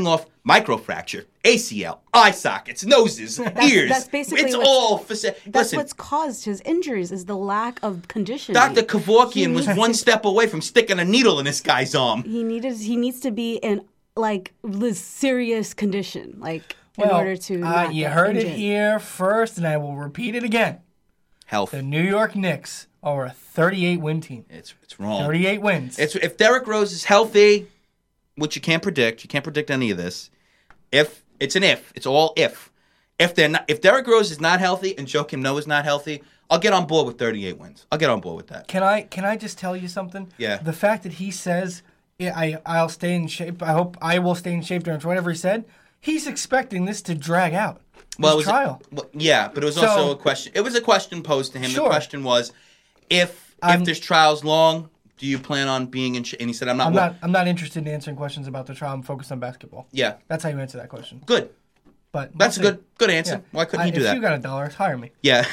A: Microfracture, A C L, eye sockets, noses, ears.
G: That's basically
A: it's
G: what's-
A: all. Faci-
G: That's
A: Listen,
G: what's caused his injuries is the lack of conditioning.
A: Doctor Kevorkian
G: He
A: was
G: needs
A: one
G: to-
A: step away from sticking a needle in this guy's arm.
G: He needed. He needs to be in like this serious condition, like in
B: Well,
G: order to.
B: uh,
G: not
B: you
G: get
B: heard
G: injured.
B: it here first, and I will repeat it again.
A: Health.
B: The New York Knicks are a thirty-eight win team.
A: It's it's wrong.
B: thirty-eight wins.
A: It's if Derrick Rose is healthy, which you can't predict. You can't predict any of this. If it's an if, it's all if. If they're not, if Derrick Rose is not healthy and Joakim Noah is not healthy, I'll get on board with thirty-eight wins. I'll get on board with that.
B: Can I can I just tell you something?
A: Yeah.
B: The fact that he says yeah, I I'll stay in shape. I hope I will stay in shape during whatever he said. He's expecting this to drag out.
A: Well, it
B: His
A: was,
B: trial.
A: well, yeah, but it was
B: So-
A: also a question. It was a question posed to him.
B: Sure.
A: The question was, if
B: I'm-
A: if this trial's long, do you plan on being in? Sh-? And he said, "I'm not."
B: I'm
A: wa-
B: not I'm not interested in answering questions about the trial. I'm focused on basketball.
A: Yeah,
B: That's how you answer that question.
A: good.
B: But
A: That's a
B: we'll see.
A: good good answer.
B: Yeah.
A: Why couldn't
B: I-
A: you do
B: if
A: that?
B: you got a dollar, hire me.
A: Yeah.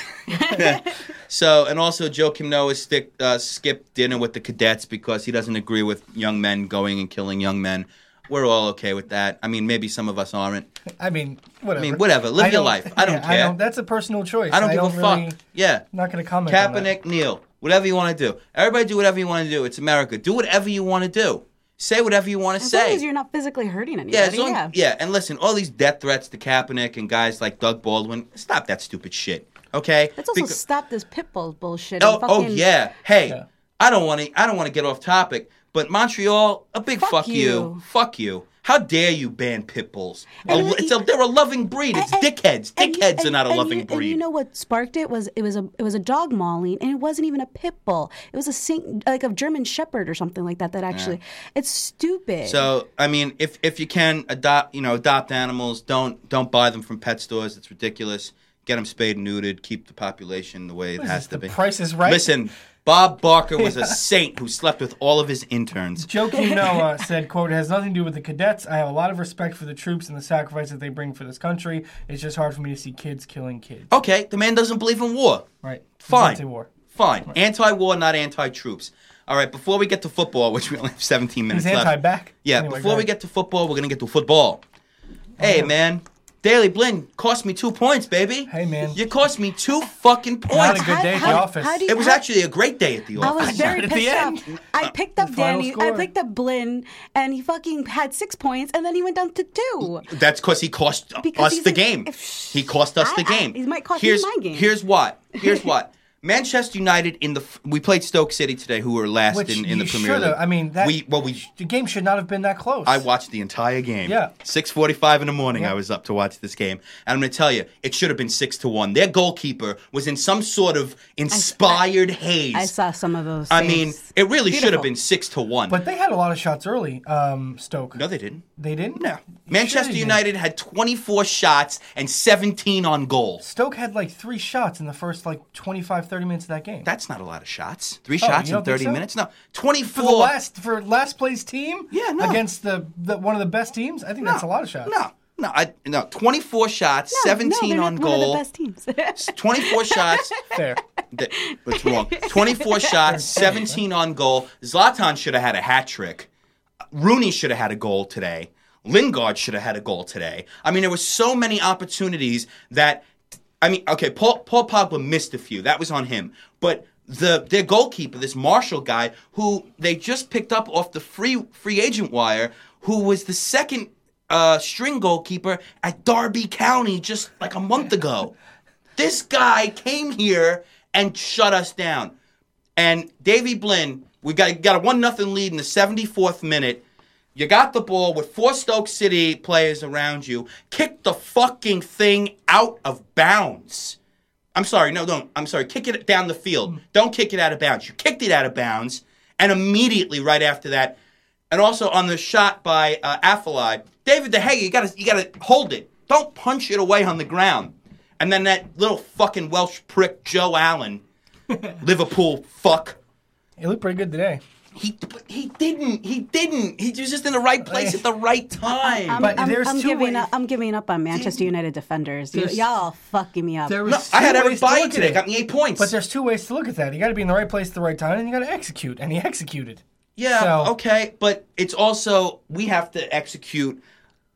A: So, and also Joakim Noah stick, uh, skipped dinner with the cadets because he doesn't agree with young men going and killing young men. We're all okay with that. I mean, maybe some of us aren't.
B: I mean, whatever.
A: I mean, whatever. Live
B: I
A: your
B: don't-
A: life. I don't
B: yeah, I
A: care.
B: don't, that's a personal choice.
A: I don't give a
B: really,
A: fuck. Yeah.
B: I'm not going to comment on that.
A: Kaepernick, Neil, whatever you want to do. Everybody do whatever you want to do. It's America. Do whatever you want to do. Say whatever you want to
G: As
A: say.
G: long as you're not physically hurting anybody.
A: Yeah, as long,
G: yeah.
A: yeah, and listen, all these death threats to Kaepernick and guys like Doug Baldwin, stop that stupid shit, okay?
G: Let's also
A: Because-
G: stop this pit bull bullshit.
A: oh,
G: and
A: oh
G: fucking,
A: yeah. Hey,
B: Yeah.
A: I don't want to. I don't want to get off topic, but Montreal, a big fuck,
G: Fuck
A: you.
G: you.
A: Fuck you. How dare you ban pit bulls? A-
G: And-
A: it's a, they're a loving breed. It's
G: And-
A: dickheads.
G: and-
A: Dickheads are
G: and-
A: not a
G: and
A: loving
G: you,
A: breed.
G: And you know what sparked it was it was a it was a dog mauling, and it wasn't even a pit bull. It was a Saint, like a German Shepherd or something like that. That actually, it's stupid.
A: So I mean, if if you can adopt, you know, adopt animals, don't don't buy them from pet stores. It's ridiculous. Get them spayed and neutered. Keep the population the way it
B: What is
A: has
B: this,
A: to
B: the
A: be.
B: Price is Right?
A: Listen, Bob Barker was a saint who slept with all of his interns.
B: Joakim Noah said, quote, "It has nothing to do with the cadets. I have a lot of respect for the troops and the sacrifice that they bring for this country. It's just hard for me to see kids killing kids."
A: Okay, the man doesn't believe in war.
B: Right.
A: Fine.
B: Anti-war.
A: Fine. Anti-war, not anti-troops. All right, before we get to football, which we only have seventeen minutes
B: He's
A: left.
B: anti-back.
A: Yeah,
B: Anyway,
A: before
B: go
A: we
B: ahead.
A: get to football, we're going to get to football. Hey,
B: yeah.
A: man. Daily Blinn cost me two points, baby.
B: Hey, man.
A: You cost me two fucking
B: Not
A: points.
B: a good day at the
G: How-
B: office.
G: how do you-
A: It was
G: how-
A: actually a great day at the
G: I
A: office.
G: was very
B: At the
G: pissed
B: end.
G: off. I picked up
B: The final
G: Danny. I
B: score.
G: picked up Blinn, and he fucking had six points, and then he went down to two.
A: That's because he cost
G: Because
A: us
G: he's
A: the
G: a-
A: game.
G: if-
A: He cost us the
G: I- I-
A: game.
G: he might cost me
A: here's,
G: my game.
A: Here's what. Here's what. Manchester United in the f- we played Stoke City today, who were last
B: Which
A: in, in the
B: you
A: Premier
B: shoulda.
A: League.
B: I mean, that
A: we well we
B: the game should not have been that close.
A: I watched the entire game.
B: Yeah.
A: six forty-five in the morning
B: Yeah.
A: I was up to watch this game. And I'm going to tell you, it should have been six to one. Their goalkeeper was in some sort of inspired haze.
G: I saw some of those.
A: I mean,
G: saves.
A: it really should have
G: Beautiful.
A: been six to one.
B: But they had a lot of shots early, um, Stoke.
A: no, they didn't.
B: They didn't?
A: No.
B: Sure
A: Manchester
B: they did.
A: United had twenty-four shots and seventeen on goal.
B: Stoke had like three shots in the first like twenty-five, thirty minutes of that game.
A: That's not a lot of shots. Three
B: Oh,
A: shots
B: you
A: in
B: don't think
A: thirty
B: so?
A: minutes? No.
B: for
A: twenty-four.
B: the last for last place team?
A: Yeah, no.
B: Against the, the one of the best teams? I think
A: no,
B: that's a lot of shots.
A: No. No, I, no, twenty-four shots,
G: No,
A: seventeen
G: no, they're
A: on
G: not
A: goal.
G: One of the best teams.
A: twenty-four shots.
B: Fair.
A: That, it's wrong. twenty-four shots, seventeen on goal. Zlatan should have had a hat trick. Rooney should have had a goal today. Lingard should have had a goal today. I mean, there were so many opportunities that, I mean, okay, Paul, Paul Pogba missed a few. That was on him. But the their goalkeeper, this Marshall guy, who they just picked up off the free free agent wire, who was the second uh, string goalkeeper at Derby County just like a month ago. This guy came here and shut us down. And Davy Blinn, we got got a one nothing lead in the seventy-fourth minute. You got the ball with four Stoke City players around you. Kick the fucking thing out of bounds. I'm sorry, no, don't. I'm sorry. Kick it down the field. Don't kick it out of bounds. You kicked it out of bounds, and immediately right after that, and also on the shot by uh, Afellay, David De Gea, you gotta you gotta hold it. Don't punch it away on the ground. And then that little fucking Welsh prick Joe Allen, Liverpool fuck.
B: He looked pretty good today.
A: He he didn't. He didn't. He was just in the right place at the right time.
G: I'm,
B: But
G: I'm,
B: there's
G: I'm
B: two
G: giving
B: ways-
G: up. I'm giving up on Manchester United defenders. You,
B: There's-
G: y'all fucking me up.
B: There
A: No,
B: was
A: I had
B: two
A: Eric
B: ways to
A: Bailly
B: look at
A: today.
B: it.
A: Got me eight points.
B: But there's two ways to look at that. You got to be in the right place at the right time, and you got to execute. And he executed.
A: yeah,
B: So-
A: okay. But it's also we have to execute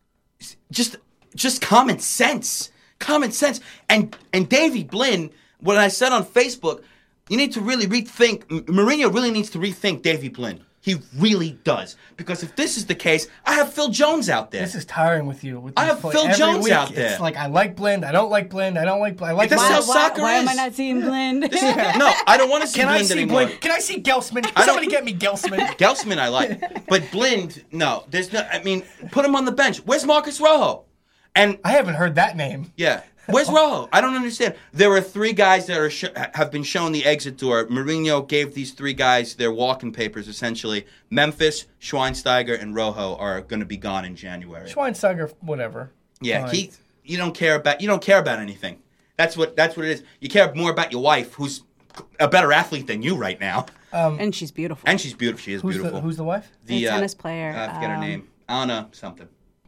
A: just just common sense. Common sense. And and Davey Blinn, what I said on Facebook, you need to really rethink. M- Mourinho really needs to rethink Davey Blinn. He really does. Because if this is the case, I have Phil Jones out there.
B: This is tiring with you. With
A: I
B: these
A: have
B: play-
A: Phil
B: every
A: Jones
B: week,
A: out there.
B: It's like, I like Blind. I don't like Blind. I don't like Blind. I like
A: That's
B: Blind.
A: how
G: Why,
A: soccer
G: why am I
A: is.
G: not seeing Blind?
A: No, I don't want to see
B: Can I
A: Blind
B: see
A: anymore.
B: Blind? Can I see Gelsman?
A: I don't-
B: Somebody get me Gelsman.
A: Gelsman I like. But Blind, no. There's no, I mean, put him on the bench. Where's Marcus Rojo? And
B: I haven't heard that name.
A: yeah. Where's Rojo? I don't understand. There are three guys that are sh- have been shown the exit door. Mourinho gave these three guys their walking papers, essentially. Memphis, Schweinsteiger, and Rojo are going to be gone in January.
B: Schweinsteiger, whatever.
A: Yeah,
B: Fine.
A: he. You don't care about. You don't care about anything. That's what. That's what it is. You care more about your wife, who's a better athlete than you right now,
G: And she's beautiful.
A: and she's beautiful. She is
B: Who's
A: beautiful.
B: the Who's the wife?
G: A
A: uh,
G: tennis player,
A: I forget her
G: um,
A: name. Anna something.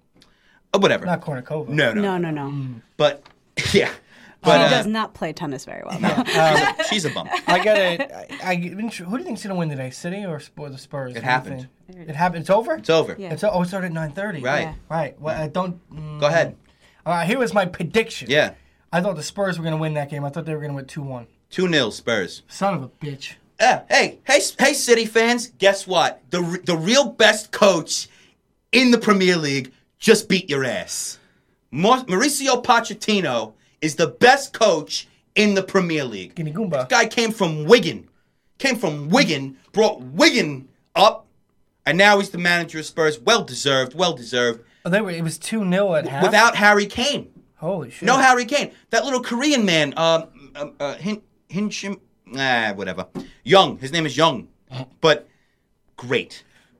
A: Oh, whatever.
B: Not Kornikova.
A: no, no,
G: no, no, no.
A: But yeah,
G: She
A: but uh,
G: does not play tennis very well.
A: she's, a, she's a bum.
B: I got it. I, I, who do you think's gonna win today? City or, Sp- or the Spurs? What do you
A: happened.
B: think? It happened. It's over.
A: It's over.
G: Yeah.
B: It's o- oh, it started at nine thirty.
A: Right.
G: Yeah.
B: Right. Well, I don't. Mm,
A: Go ahead.
B: All right. Here was my prediction.
A: Yeah.
B: I thought the Spurs were gonna win that game. I thought they were gonna win two one.
A: two nil Spurs.
B: Son of a bitch.
A: Yeah. Hey, hey, hey, City fans. Guess what? The re- the real best coach in the Premier League just beat your ass. Mau- Mauricio Pochettino is the best coach in the Premier League.
B: Guinea Goomba.
A: Guy came from Wigan. Came from Wigan, brought Wigan up, and now he's the manager of Spurs. Well deserved, well deserved.
B: Oh, they were. It was two nil at half.
A: Without Harry Kane.
B: Holy shit.
A: No Harry Kane. That little Korean man, um, uh, uh, Hin, Hin Shim, ah, whatever. Young. His name is Young. But great.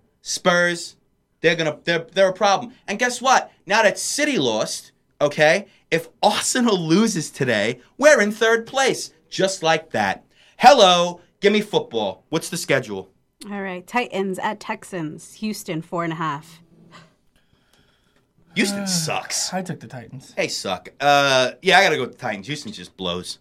A: Spurs, they're gonna, they're, they're a problem. And guess what? Now that City lost, okay, if Arsenal loses today, we're in third place. Just like that. Hello, give me football. What's the schedule?
G: All right. Titans at Texans. Houston, four and a half.
A: Houston sucks.
B: I took the Titans.
A: They suck. Uh, yeah, I gotta go with the Titans. Houston just blows.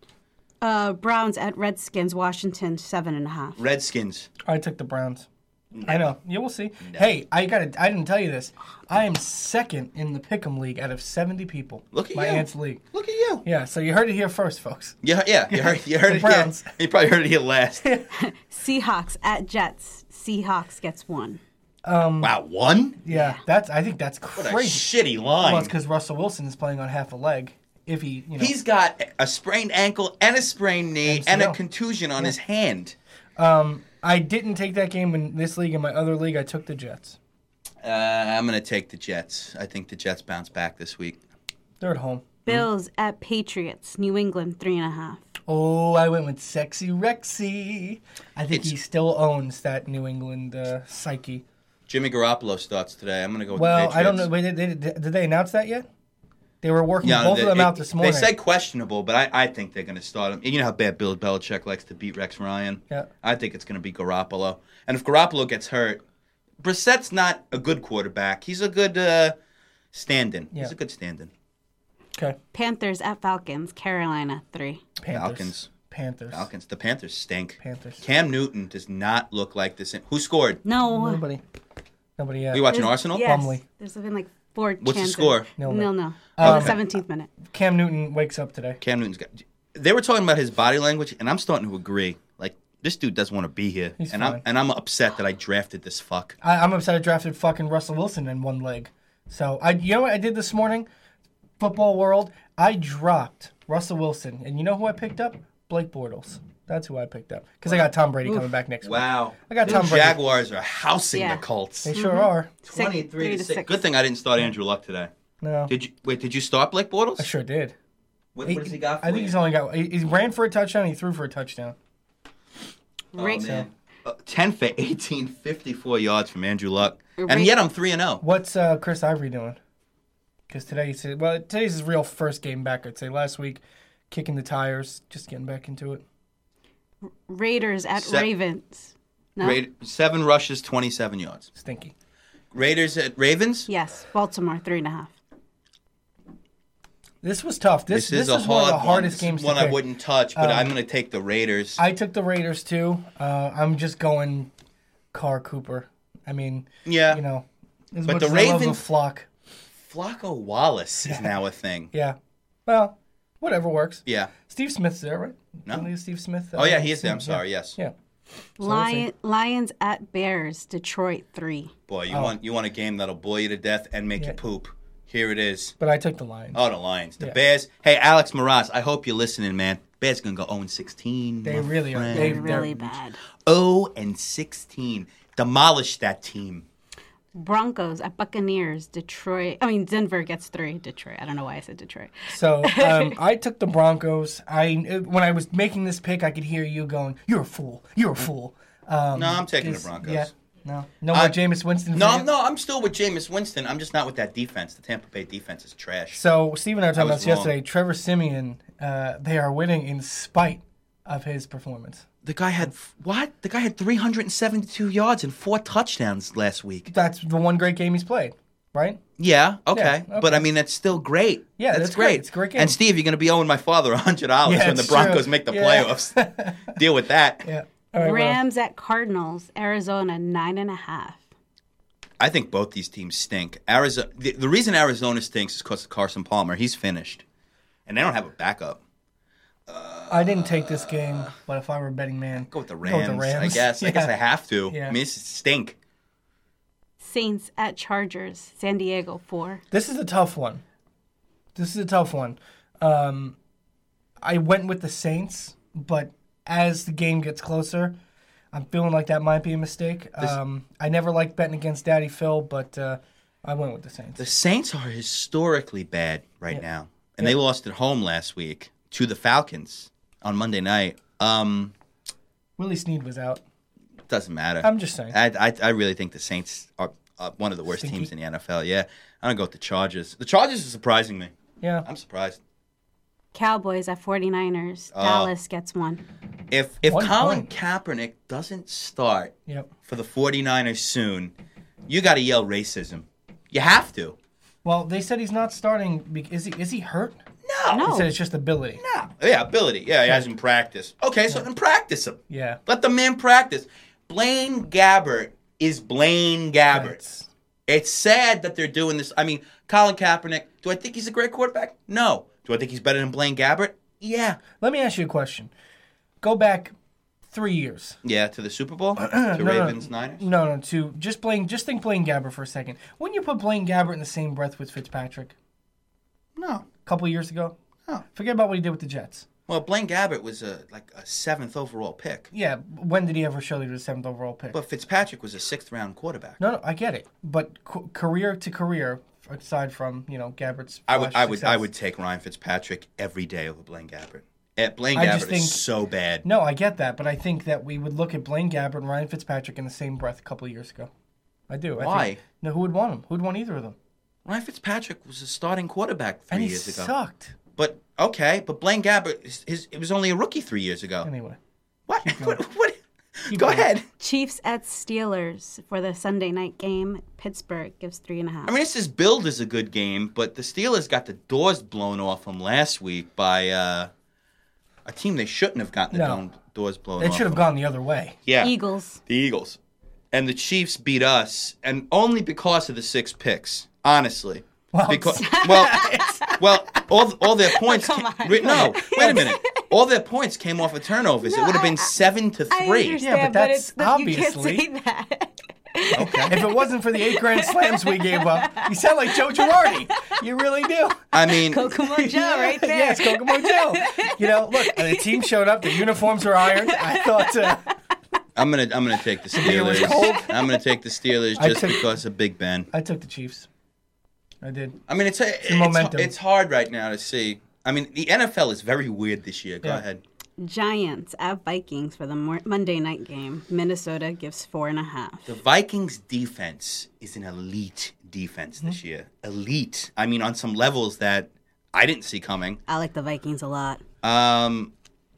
G: Uh, Browns at Redskins. Washington, seven and a half.
A: Redskins.
B: I took the Browns. I know. You will see. Hey, I got to I didn't tell you this. I am second in the Pick'em League out of seventy people.
A: Look at
B: My
A: you.
B: aunt's league.
A: Look at you.
B: Yeah, so you heard it here first, folks.
A: Yeah, yeah, you heard, you heard
B: The
A: it.
B: Browns.
A: Yeah, you probably heard it here last.
G: Seahawks at Jets. Seahawks gets one.
A: Wow, one?
B: Yeah, that's. I think that's
A: What a
B: crazy.
A: shitty
B: Well,
A: line.
B: it's because Russell Wilson is playing on half a leg. If he, you know,
A: He's got a sprained ankle and a sprained knee
B: M C L.
A: and a contusion on his hand.
B: um, I didn't take that game in this league. In my other league, I took the Jets.
A: Uh, I'm going to take the Jets. I think the Jets bounce back this week.
B: They're at home.
G: Bills at Patriots. New England, three and a half.
B: Oh, I went with Sexy Rexy. I think
A: It's-
B: he still owns that New England uh, psyche.
A: Jimmy Garoppolo starts today. I'm going to go with
B: Well,
A: the Patriots.
B: I don't know. Wait, did, they, did they announce that yet? They were working
A: Yeah,
B: both
A: they,
B: of them
A: it-
B: out this morning.
A: They said questionable, but I, I think they're going to start him. You know how bad Bill Belichick likes to beat Rex Ryan?
B: Yeah.
A: I think it's going to be Garoppolo. And if Garoppolo gets hurt, Brissett's not a good quarterback. He's a good uh, stand-in.
B: Yeah.
A: He's a good stand-in.
B: Okay.
G: Panthers at Falcons. Carolina, three.
B: Panthers.
A: Falcons.
B: Panthers.
A: Falcons. The Panthers stink.
B: Panthers.
A: Cam Newton does not look like this. Who scored?
G: No.
B: Nobody. Nobody yet.
A: Are you watching
G: There's-
A: Arsenal?
G: Yes.
B: Bumley.
G: There's been like four
A: What's the
G: chances.
A: score?
B: Nil,
G: Nil,
B: nil.
G: nil.
B: Um,
G: In the seventeenth minute.
B: Cam Newton wakes up today.
A: Cam Newton's got. They were talking about his body language, and I'm starting to agree. Like, this dude doesn't want to be here.
B: He's
A: and
B: fine.
A: I'm and I'm upset that I drafted this fuck.
B: I, I'm upset I drafted fucking Russell Wilson in one leg. So I, you know what I did this morning? Football world. I dropped Russell Wilson, and you know who I picked up? Blake Bortles. That's who I picked up because I got Tom Brady coming back next week.
A: Wow.
B: I got
A: The
B: Tom Brady.
A: Jaguars are housing
G: Yeah.
A: the Colts.
B: They sure are.
A: twenty-three to
G: to
A: six.
G: six.
A: Good thing I didn't start Andrew Luck today.
B: No,
A: Did you wait? Did you start Blake Bortles?
B: I sure did.
A: What, what does he got for
B: I think
A: you?
B: he's only got. He, he ran for a touchdown. He threw for a touchdown.
A: Oh,
G: Ra-
A: man. Uh, ten for eighteen, fifty-four yards from Andrew Luck, and
G: Ra-
A: yet I'm three and zero.
B: What's uh, Chris Ivory doing? Because today, he said, well, today's his real first game back. I'd say last week, kicking the tires, just getting back into it.
G: Raiders at
A: Se-
G: Ravens. No?
A: Ra- seven rushes, twenty-seven yards.
B: Stinky.
A: Raiders at Ravens.
G: Yes. Baltimore, three and a half.
B: This was tough. This
A: This,
B: this,
A: is a
B: is
A: hard
B: one of the
A: one.
B: hardest
A: This
B: games
A: is one
B: to
A: I
B: pick.
A: wouldn't touch, but
B: Um,
A: I'm going to take the Raiders.
B: I took the Raiders too. Uh, I'm just going Carr Cooper. I mean,
A: yeah,
B: you know, as
A: But
B: much
A: the
B: as I love the
A: Ravens-
B: flock.
A: Flacco Wallace is now a thing.
B: Yeah. Well, whatever works.
A: Yeah.
B: Steve Smith's there, right?
A: No.
B: Isn't he Steve Smith.
A: Oh, yeah, he is there. I'm sorry, yes.
B: Yeah.
G: Lion, Lions at Bears, Detroit three.
A: Boy, you
B: Oh.
A: want you want a game that'll bore you to death and make
B: Yeah.
A: you poop. Here it is.
B: But I took the Lions.
A: Oh, the Lions. The
B: Yeah.
A: Bears. Hey, Alex Moraz, I hope you're listening, man. Bears going to go oh and sixteen.
B: They
A: my
B: really are.
A: friend.
B: They-
G: They're really
B: they're-
G: bad.
A: oh and sixteen. Demolish that team.
G: Broncos at Buccaneers, Detroit. I mean, Denver gets three. Detroit. I don't know why I said Detroit.
B: So um, I took the Broncos. I when I was making this pick, I could hear you going, "You're a fool. You're a fool." Um,
A: No, I'm taking the
B: 'cause-
A: Broncos.
B: Yeah. No. No more
A: I-
B: Jameis Winston. for
A: No,
B: you?
A: no, I'm still with Jameis Winston. I'm just not with that defense. The Tampa Bay defense is trash.
B: So Steve and I were talking
A: I
B: about
A: was
B: this yesterday. Trevor Simeon, uh, they are winning in spite of his performance.
A: The guy had what? The guy had three hundred seventy-two yards and four touchdowns last week.
B: That's the one great game he's played, right?
A: Yeah, okay.
B: Yeah, okay.
A: But I mean, that's still great.
B: Yeah,
A: that's,
B: that's great. It's a great game.
A: And Steve, you're going to be owing my father one hundred dollars
B: Yeah,
A: when the
B: it's
A: Broncos
B: true.
A: make the
B: Yeah.
A: playoffs. Deal with that.
B: Yeah. All right, well,
G: Rams at Cardinals, Arizona nine and a half.
A: I think both these teams stink. Arizona. The, the reason Arizona stinks is because of Carson Palmer. He's finished, and they don't have a backup.
B: I didn't take this game, but if I were a betting man,
A: Go with the
B: Go
A: Rams.
B: with the Rams.
A: I guess. I guess
B: Yeah.
A: I have to.
B: Yeah.
A: I mean, it's stink.
G: Saints at Chargers, San Diego four.
B: this is a tough one. This is a tough one. Um, I went with the Saints, but as the game gets closer, I'm feeling like that might be a mistake. Um, I never liked betting against Daddy Phil, but uh, I went with the Saints.
A: The Saints are historically bad right
B: Yeah.
A: now, and they lost at home last week to the Falcons on Monday night. Um,
B: Willie Snead was out.
A: doesn't matter.
B: I'm just saying.
A: I, I, I really think the Saints are uh, one of the worst
B: Stinky.
A: teams in the N F L. Yeah, I'm gonna go with the Chargers. The Chargers are surprising me.
B: Yeah.
A: I'm surprised.
G: Cowboys at 49ers,
A: Oh.
G: Dallas gets one.
A: If if
B: One
A: Colin
B: point.
A: Kaepernick doesn't start
B: Yep.
A: for the 49ers soon, you got to yell racism. You have to.
B: Well, they said he's not starting. Be- is he? Is he hurt?
A: No.
G: No.
B: They said it's just ability.
A: No. Yeah, ability. Yeah, he hasn't practiced. Okay, so then practice him.
B: Yeah.
A: Let the man practice. Blaine Gabbert is Blaine Gabbert.
B: It's-
A: It's sad that they're doing this. I mean, Colin Kaepernick, do I think he's a great quarterback? No. Do I think he's better than Blaine Gabbert? Yeah.
B: Let me ask you a question. Go back three years.
A: Yeah, to the Super Bowl? to
B: no, no.
A: Ravens, Niners?
B: No, no. To just Blaine. Just think Blaine Gabbert for a second. Wouldn't you put Blaine Gabbert in the same breath with Fitzpatrick
A: No.
B: a couple years ago?
A: No.
B: Forget about what he did with the Jets.
A: Well, Blaine Gabbert was a like a seventh overall pick.
B: Yeah. When did he ever show that he was a seventh overall pick?
A: But Fitzpatrick was a sixth round quarterback.
B: no, no. I get it. But c- career to career, aside from you know Gabbert's.
A: I would
B: flash
A: I would I
B: success.
A: would take Ryan Fitzpatrick every day over Blaine Gabbert. Eh, Blaine
B: I
A: Gabbert
B: just think-
A: is so bad.
B: No, I get that, but I think that we would look at Blaine Gabbert and Ryan Fitzpatrick in the same breath a couple of years ago. I do. I
A: Why?
B: Think, no, who would want him? Who'd want either of them?
A: Ryan Fitzpatrick was a starting quarterback three
B: And he
A: years ago.
B: sucked.
A: But okay, but Blaine Gabbert, his, his, it was only a rookie three years ago.
B: Anyway.
A: What? What? what?
B: Keep
A: Go
B: going.
A: ahead.
G: Chiefs at Steelers for the Sunday night game. Pittsburgh gives three and a half.
A: I mean, this is billed as a good game, but the Steelers got the doors blown off them last week by uh, a team they shouldn't have gotten the
B: No.
A: don- doors blown
B: It
A: off.
B: should have
A: them.
B: gone the other way.
A: Yeah,
G: Eagles.
A: the Eagles, and the Chiefs beat us, and only because of the six picks. Honestly,
B: Well,
A: because well, well, all all their points.
G: Come
A: ca-
G: on,
A: wait,
G: come
A: no,
G: on.
A: wait a minute. All their points came off of turnovers. it
G: No,
A: would have been
G: I-
A: seven to
G: I
A: three.
G: understand,
B: Yeah, but that's
G: it's not, you
B: obviously-
G: can't say that.
B: if it wasn't for the eight grand slams we gave up, you sound like Joe Girardi. You really do.
A: I mean,
G: Kokomo Joe right there.
B: Yes, Kokomo Joe. You know, look, the team showed up. The uniforms were ironed. I thought. Uh,
A: I'm gonna I'm gonna take the
B: beer was
A: Steelers.
B: cold.
A: I'm gonna take the Steelers
B: I
A: just
B: took-
A: because of Big Ben.
B: I took the Chiefs. I did.
A: I mean, it's a, it's,
B: momentum.
A: it's hard right now to see. I mean, the N F L is very weird this year. Go
B: Yeah.
A: ahead.
G: Giants at Vikings for the mor- Monday night game. Minnesota gives four and a half.
A: The Vikings defense is an elite defense
B: Mm-hmm.
A: this year. Elite. I mean, on some levels that I didn't see coming.
G: I like the Vikings a lot.
A: Um,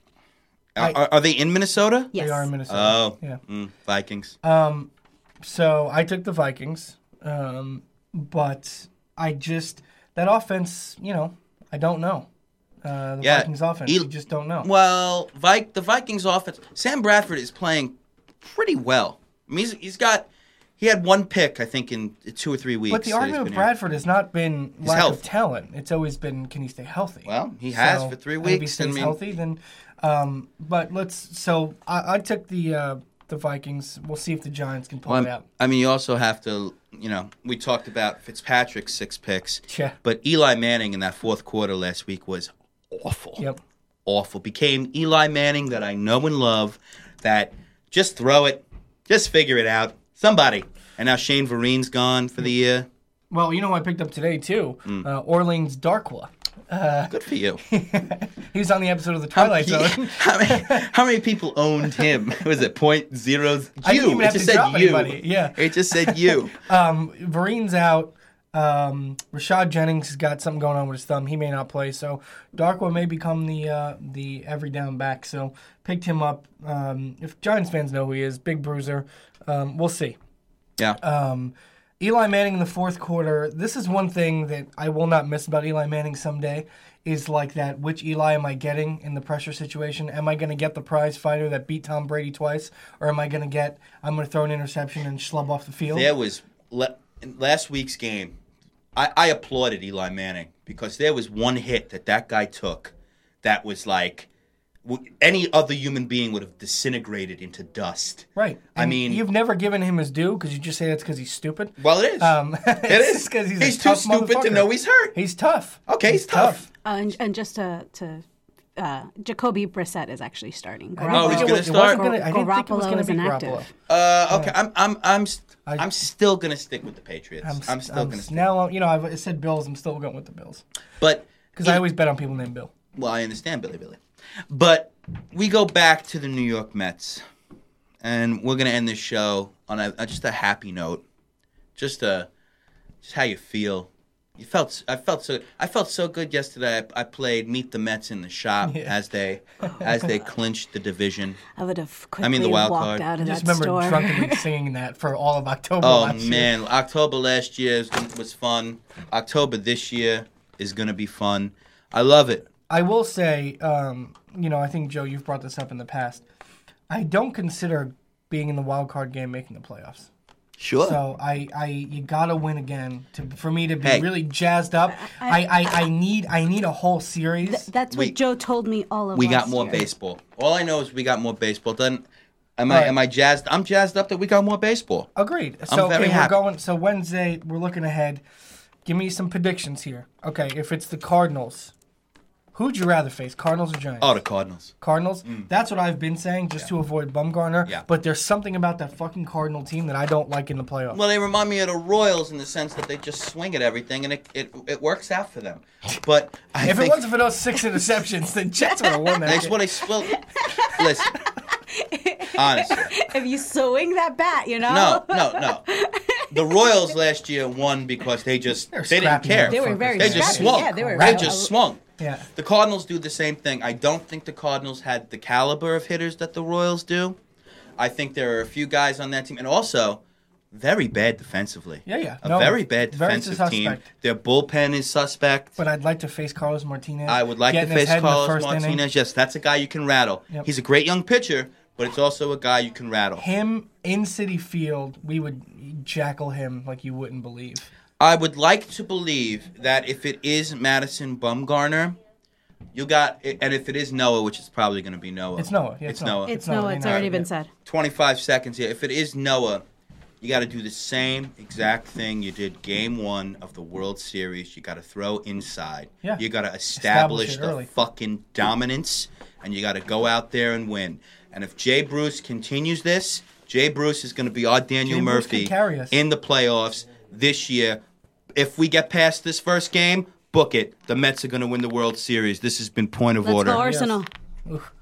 B: I-
A: are, are they in Minnesota?
G: Yes.
B: They are in Minnesota.
A: Oh,
B: Yeah.
A: mm, Vikings.
B: Um, so I took the Vikings, um, but I just that offense. You know, I don't know. Uh, the
A: Yeah,
B: Vikings offense.
A: he-
B: you just don't know.
A: Well, Vi- the Vikings offense. Sam Bradford is playing pretty well. I mean, he's, he's got He had one pick, I think, in two or three weeks.
B: But the argument with Bradford has not been
A: His
B: lack
A: health.
B: of talent. It's always been, can he stay healthy?
A: Well, he has for three
B: and If he
A: weeks.
B: stays
A: I mean-
B: healthy, then. Um, but let's. So I, I took the uh, the Vikings. We'll see if the Giants can pull
A: Well,
B: it out.
A: I mean, you also have to, you know, we talked about Fitzpatrick's six picks.
B: Yeah.
A: But Eli Manning in that fourth quarter last week was awful.
B: Yep.
A: Awful. Became Eli Manning that I know and love, that just throw it, just figure it out. Somebody. And now Shane Vereen's gone for the year.
B: Well, you know what I picked up today too?
A: Mm.
B: Uh, Orleans Darkwa.
A: Good for you.
B: He was on the episode of the Twilight
A: He-
B: Zone.
A: how, many, how many people owned him? Was it point zeros?
B: I didn't
A: You.
B: even
A: It
B: have
A: just
B: to
A: said
B: drop
A: you.
B: anybody, yeah.
A: It just said you.
B: Um, Vereen's out. Um, Rashad Jennings has got something going on with his thumb. He may not play, so Darkwa may become the uh, the every down back. So picked him up. Um, if Giants fans know who he is, big bruiser. Um, we'll see.
A: Yeah.
B: Um, Eli Manning in the fourth quarter. This is one thing that I will not miss about Eli Manning someday. Is like that. Which Eli am I getting in the pressure situation? Am I going to get the prize fighter that beat Tom Brady twice, or am I going to get? I'm going to throw an interception and schlub off the field.
A: There was le- in last week's game. I, I applauded Eli Manning because there was one hit that that guy took that was like w- any other human being would have disintegrated into dust.
B: Right.
A: I
B: And
A: mean-
B: you've never given him his due because you just say that's because he's stupid.
A: Well, it is.
B: Um,
A: it is
B: because he's, a
A: he's too
B: tough
A: stupid to
B: motherfucker.
A: know he's hurt.
B: He's tough.
A: Okay, he's tough.
G: Uh, and, and just to, to uh, Jacoby Brissett is actually starting.
B: I didn't
A: Oh,
B: think
A: he's
B: it
A: gonna
B: was- it
A: start?
B: wasn't gonna- I didn't think it was
G: Garoppolo
B: going to
G: is
B: be
G: inactive.
B: Garoppolo.
A: Uh, okay, I'm I'm I'm st-
B: I-
A: I'm still gonna stick with the Patriots.
B: I'm,
A: I'm, still
B: I'm
A: gonna stick.
B: now. You know, I've said Bills. I'm still going with the Bills
A: But
B: because I always bet on people named Bill.
A: Well, I understand, Billy Billy. But we go back to the New York Mets, and we're going to end this show on a, just a happy note. Just a, just how you feel. You felt. I felt so. I felt so good yesterday. I, I played Meet the Mets in the shop
B: Yeah.
A: as they, as they clinched the division.
G: I would have quickly
A: I mean, the wild
G: walked
A: card.
G: out
B: I
G: of
B: just
G: that
B: remember
G: store.
B: drunkenly singing that for all of October.
A: Oh
B: last year.
A: man, October last year was, was fun. October this year is going to be fun. I love it.
B: I will say, um, you know, I think Joe, you've brought this up in the past. I don't consider being in the wild card game making the playoffs.
A: Sure.
B: So I, I you gotta win again to for me to be
A: Hey.
B: really jazzed up. I, I, I need I need a whole series.
G: Th- that's what
A: We-
G: Joe told me all of
A: We got
G: last
A: more
G: year.
A: baseball. All I know is we got more baseball. Then, am I
B: Right.
A: am I jazzed? I'm jazzed up that we got more baseball.
B: Agreed. So
A: very
B: okay,
A: happy.
B: we're going. So Wednesday, we're looking ahead. Give me some predictions here. Okay, if it's the Cardinals, who'd you rather face, Cardinals or Giants?
A: Oh, the Cardinals.
B: Cardinals. That's what I've been saying, just to avoid Bumgarner.
A: Yeah.
B: But there's something about that fucking Cardinal team that I don't like in the playoffs.
A: Well, they remind me of the Royals in the sense that they just swing at everything and it it, it works out for them. But I
B: if it
A: think
B: wasn't for those six interceptions, the Jets would have won that.
A: that's
B: game.
A: what I spill. Listen, honestly,
G: If you swing that bat, you know.
A: no, no, no. The Royals last year won because they just
B: They're
A: they didn't
B: scrappy
A: care.
G: They were very
A: They just
G: scrappy.
A: swung.
G: Yeah, they were
A: They
G: very-
A: just swung.
B: Yeah.
A: The Cardinals do the same thing. I don't think the Cardinals had the caliber of hitters that the Royals do. I think there are a few guys on that team, and also very bad defensively.
B: Yeah, yeah.
A: A
B: No,
A: very bad
B: very
A: defensive team.
B: suspect.
A: Their bullpen is suspect.
B: But I'd like to face Carlos Martinez.
A: I would like
B: get
A: to
B: in his
A: face
B: head in the
A: Carlos
B: first
A: Martinez.
B: inning.
A: Yes, that's a guy you can rattle.
B: Yep.
A: He's a great young pitcher, but it's also a guy you can rattle.
B: Him in Citi Field, we would jackal him like you wouldn't believe.
A: I would like to believe that if it is Madison Bumgarner, you got, and if it is Noah, which is probably going to be Noah.
B: It's Noah. Yeah,
A: it's Noah.
G: It's
B: No,
G: no,
B: they
G: it's
B: know.
G: already been
B: Yeah.
G: said.
A: twenty-five seconds here. If it is Noah, you got to do the same exact thing you did game one of the World Series. You got to throw inside.
B: Yeah.
A: You got to establish,
B: Establish it
A: the
B: early.
A: fucking dominance, and you got to go out there and win. And if Jay Bruce continues this, Jay Bruce is going to be our Daniel
B: Jay Bruce
A: Murphy
B: can carry us.
A: in the playoffs this year. If we get past this first game, book it. The Mets are going to win the World Series. This has been Point of
G: Let's
A: Order.
G: go Arsenal.
B: Oof.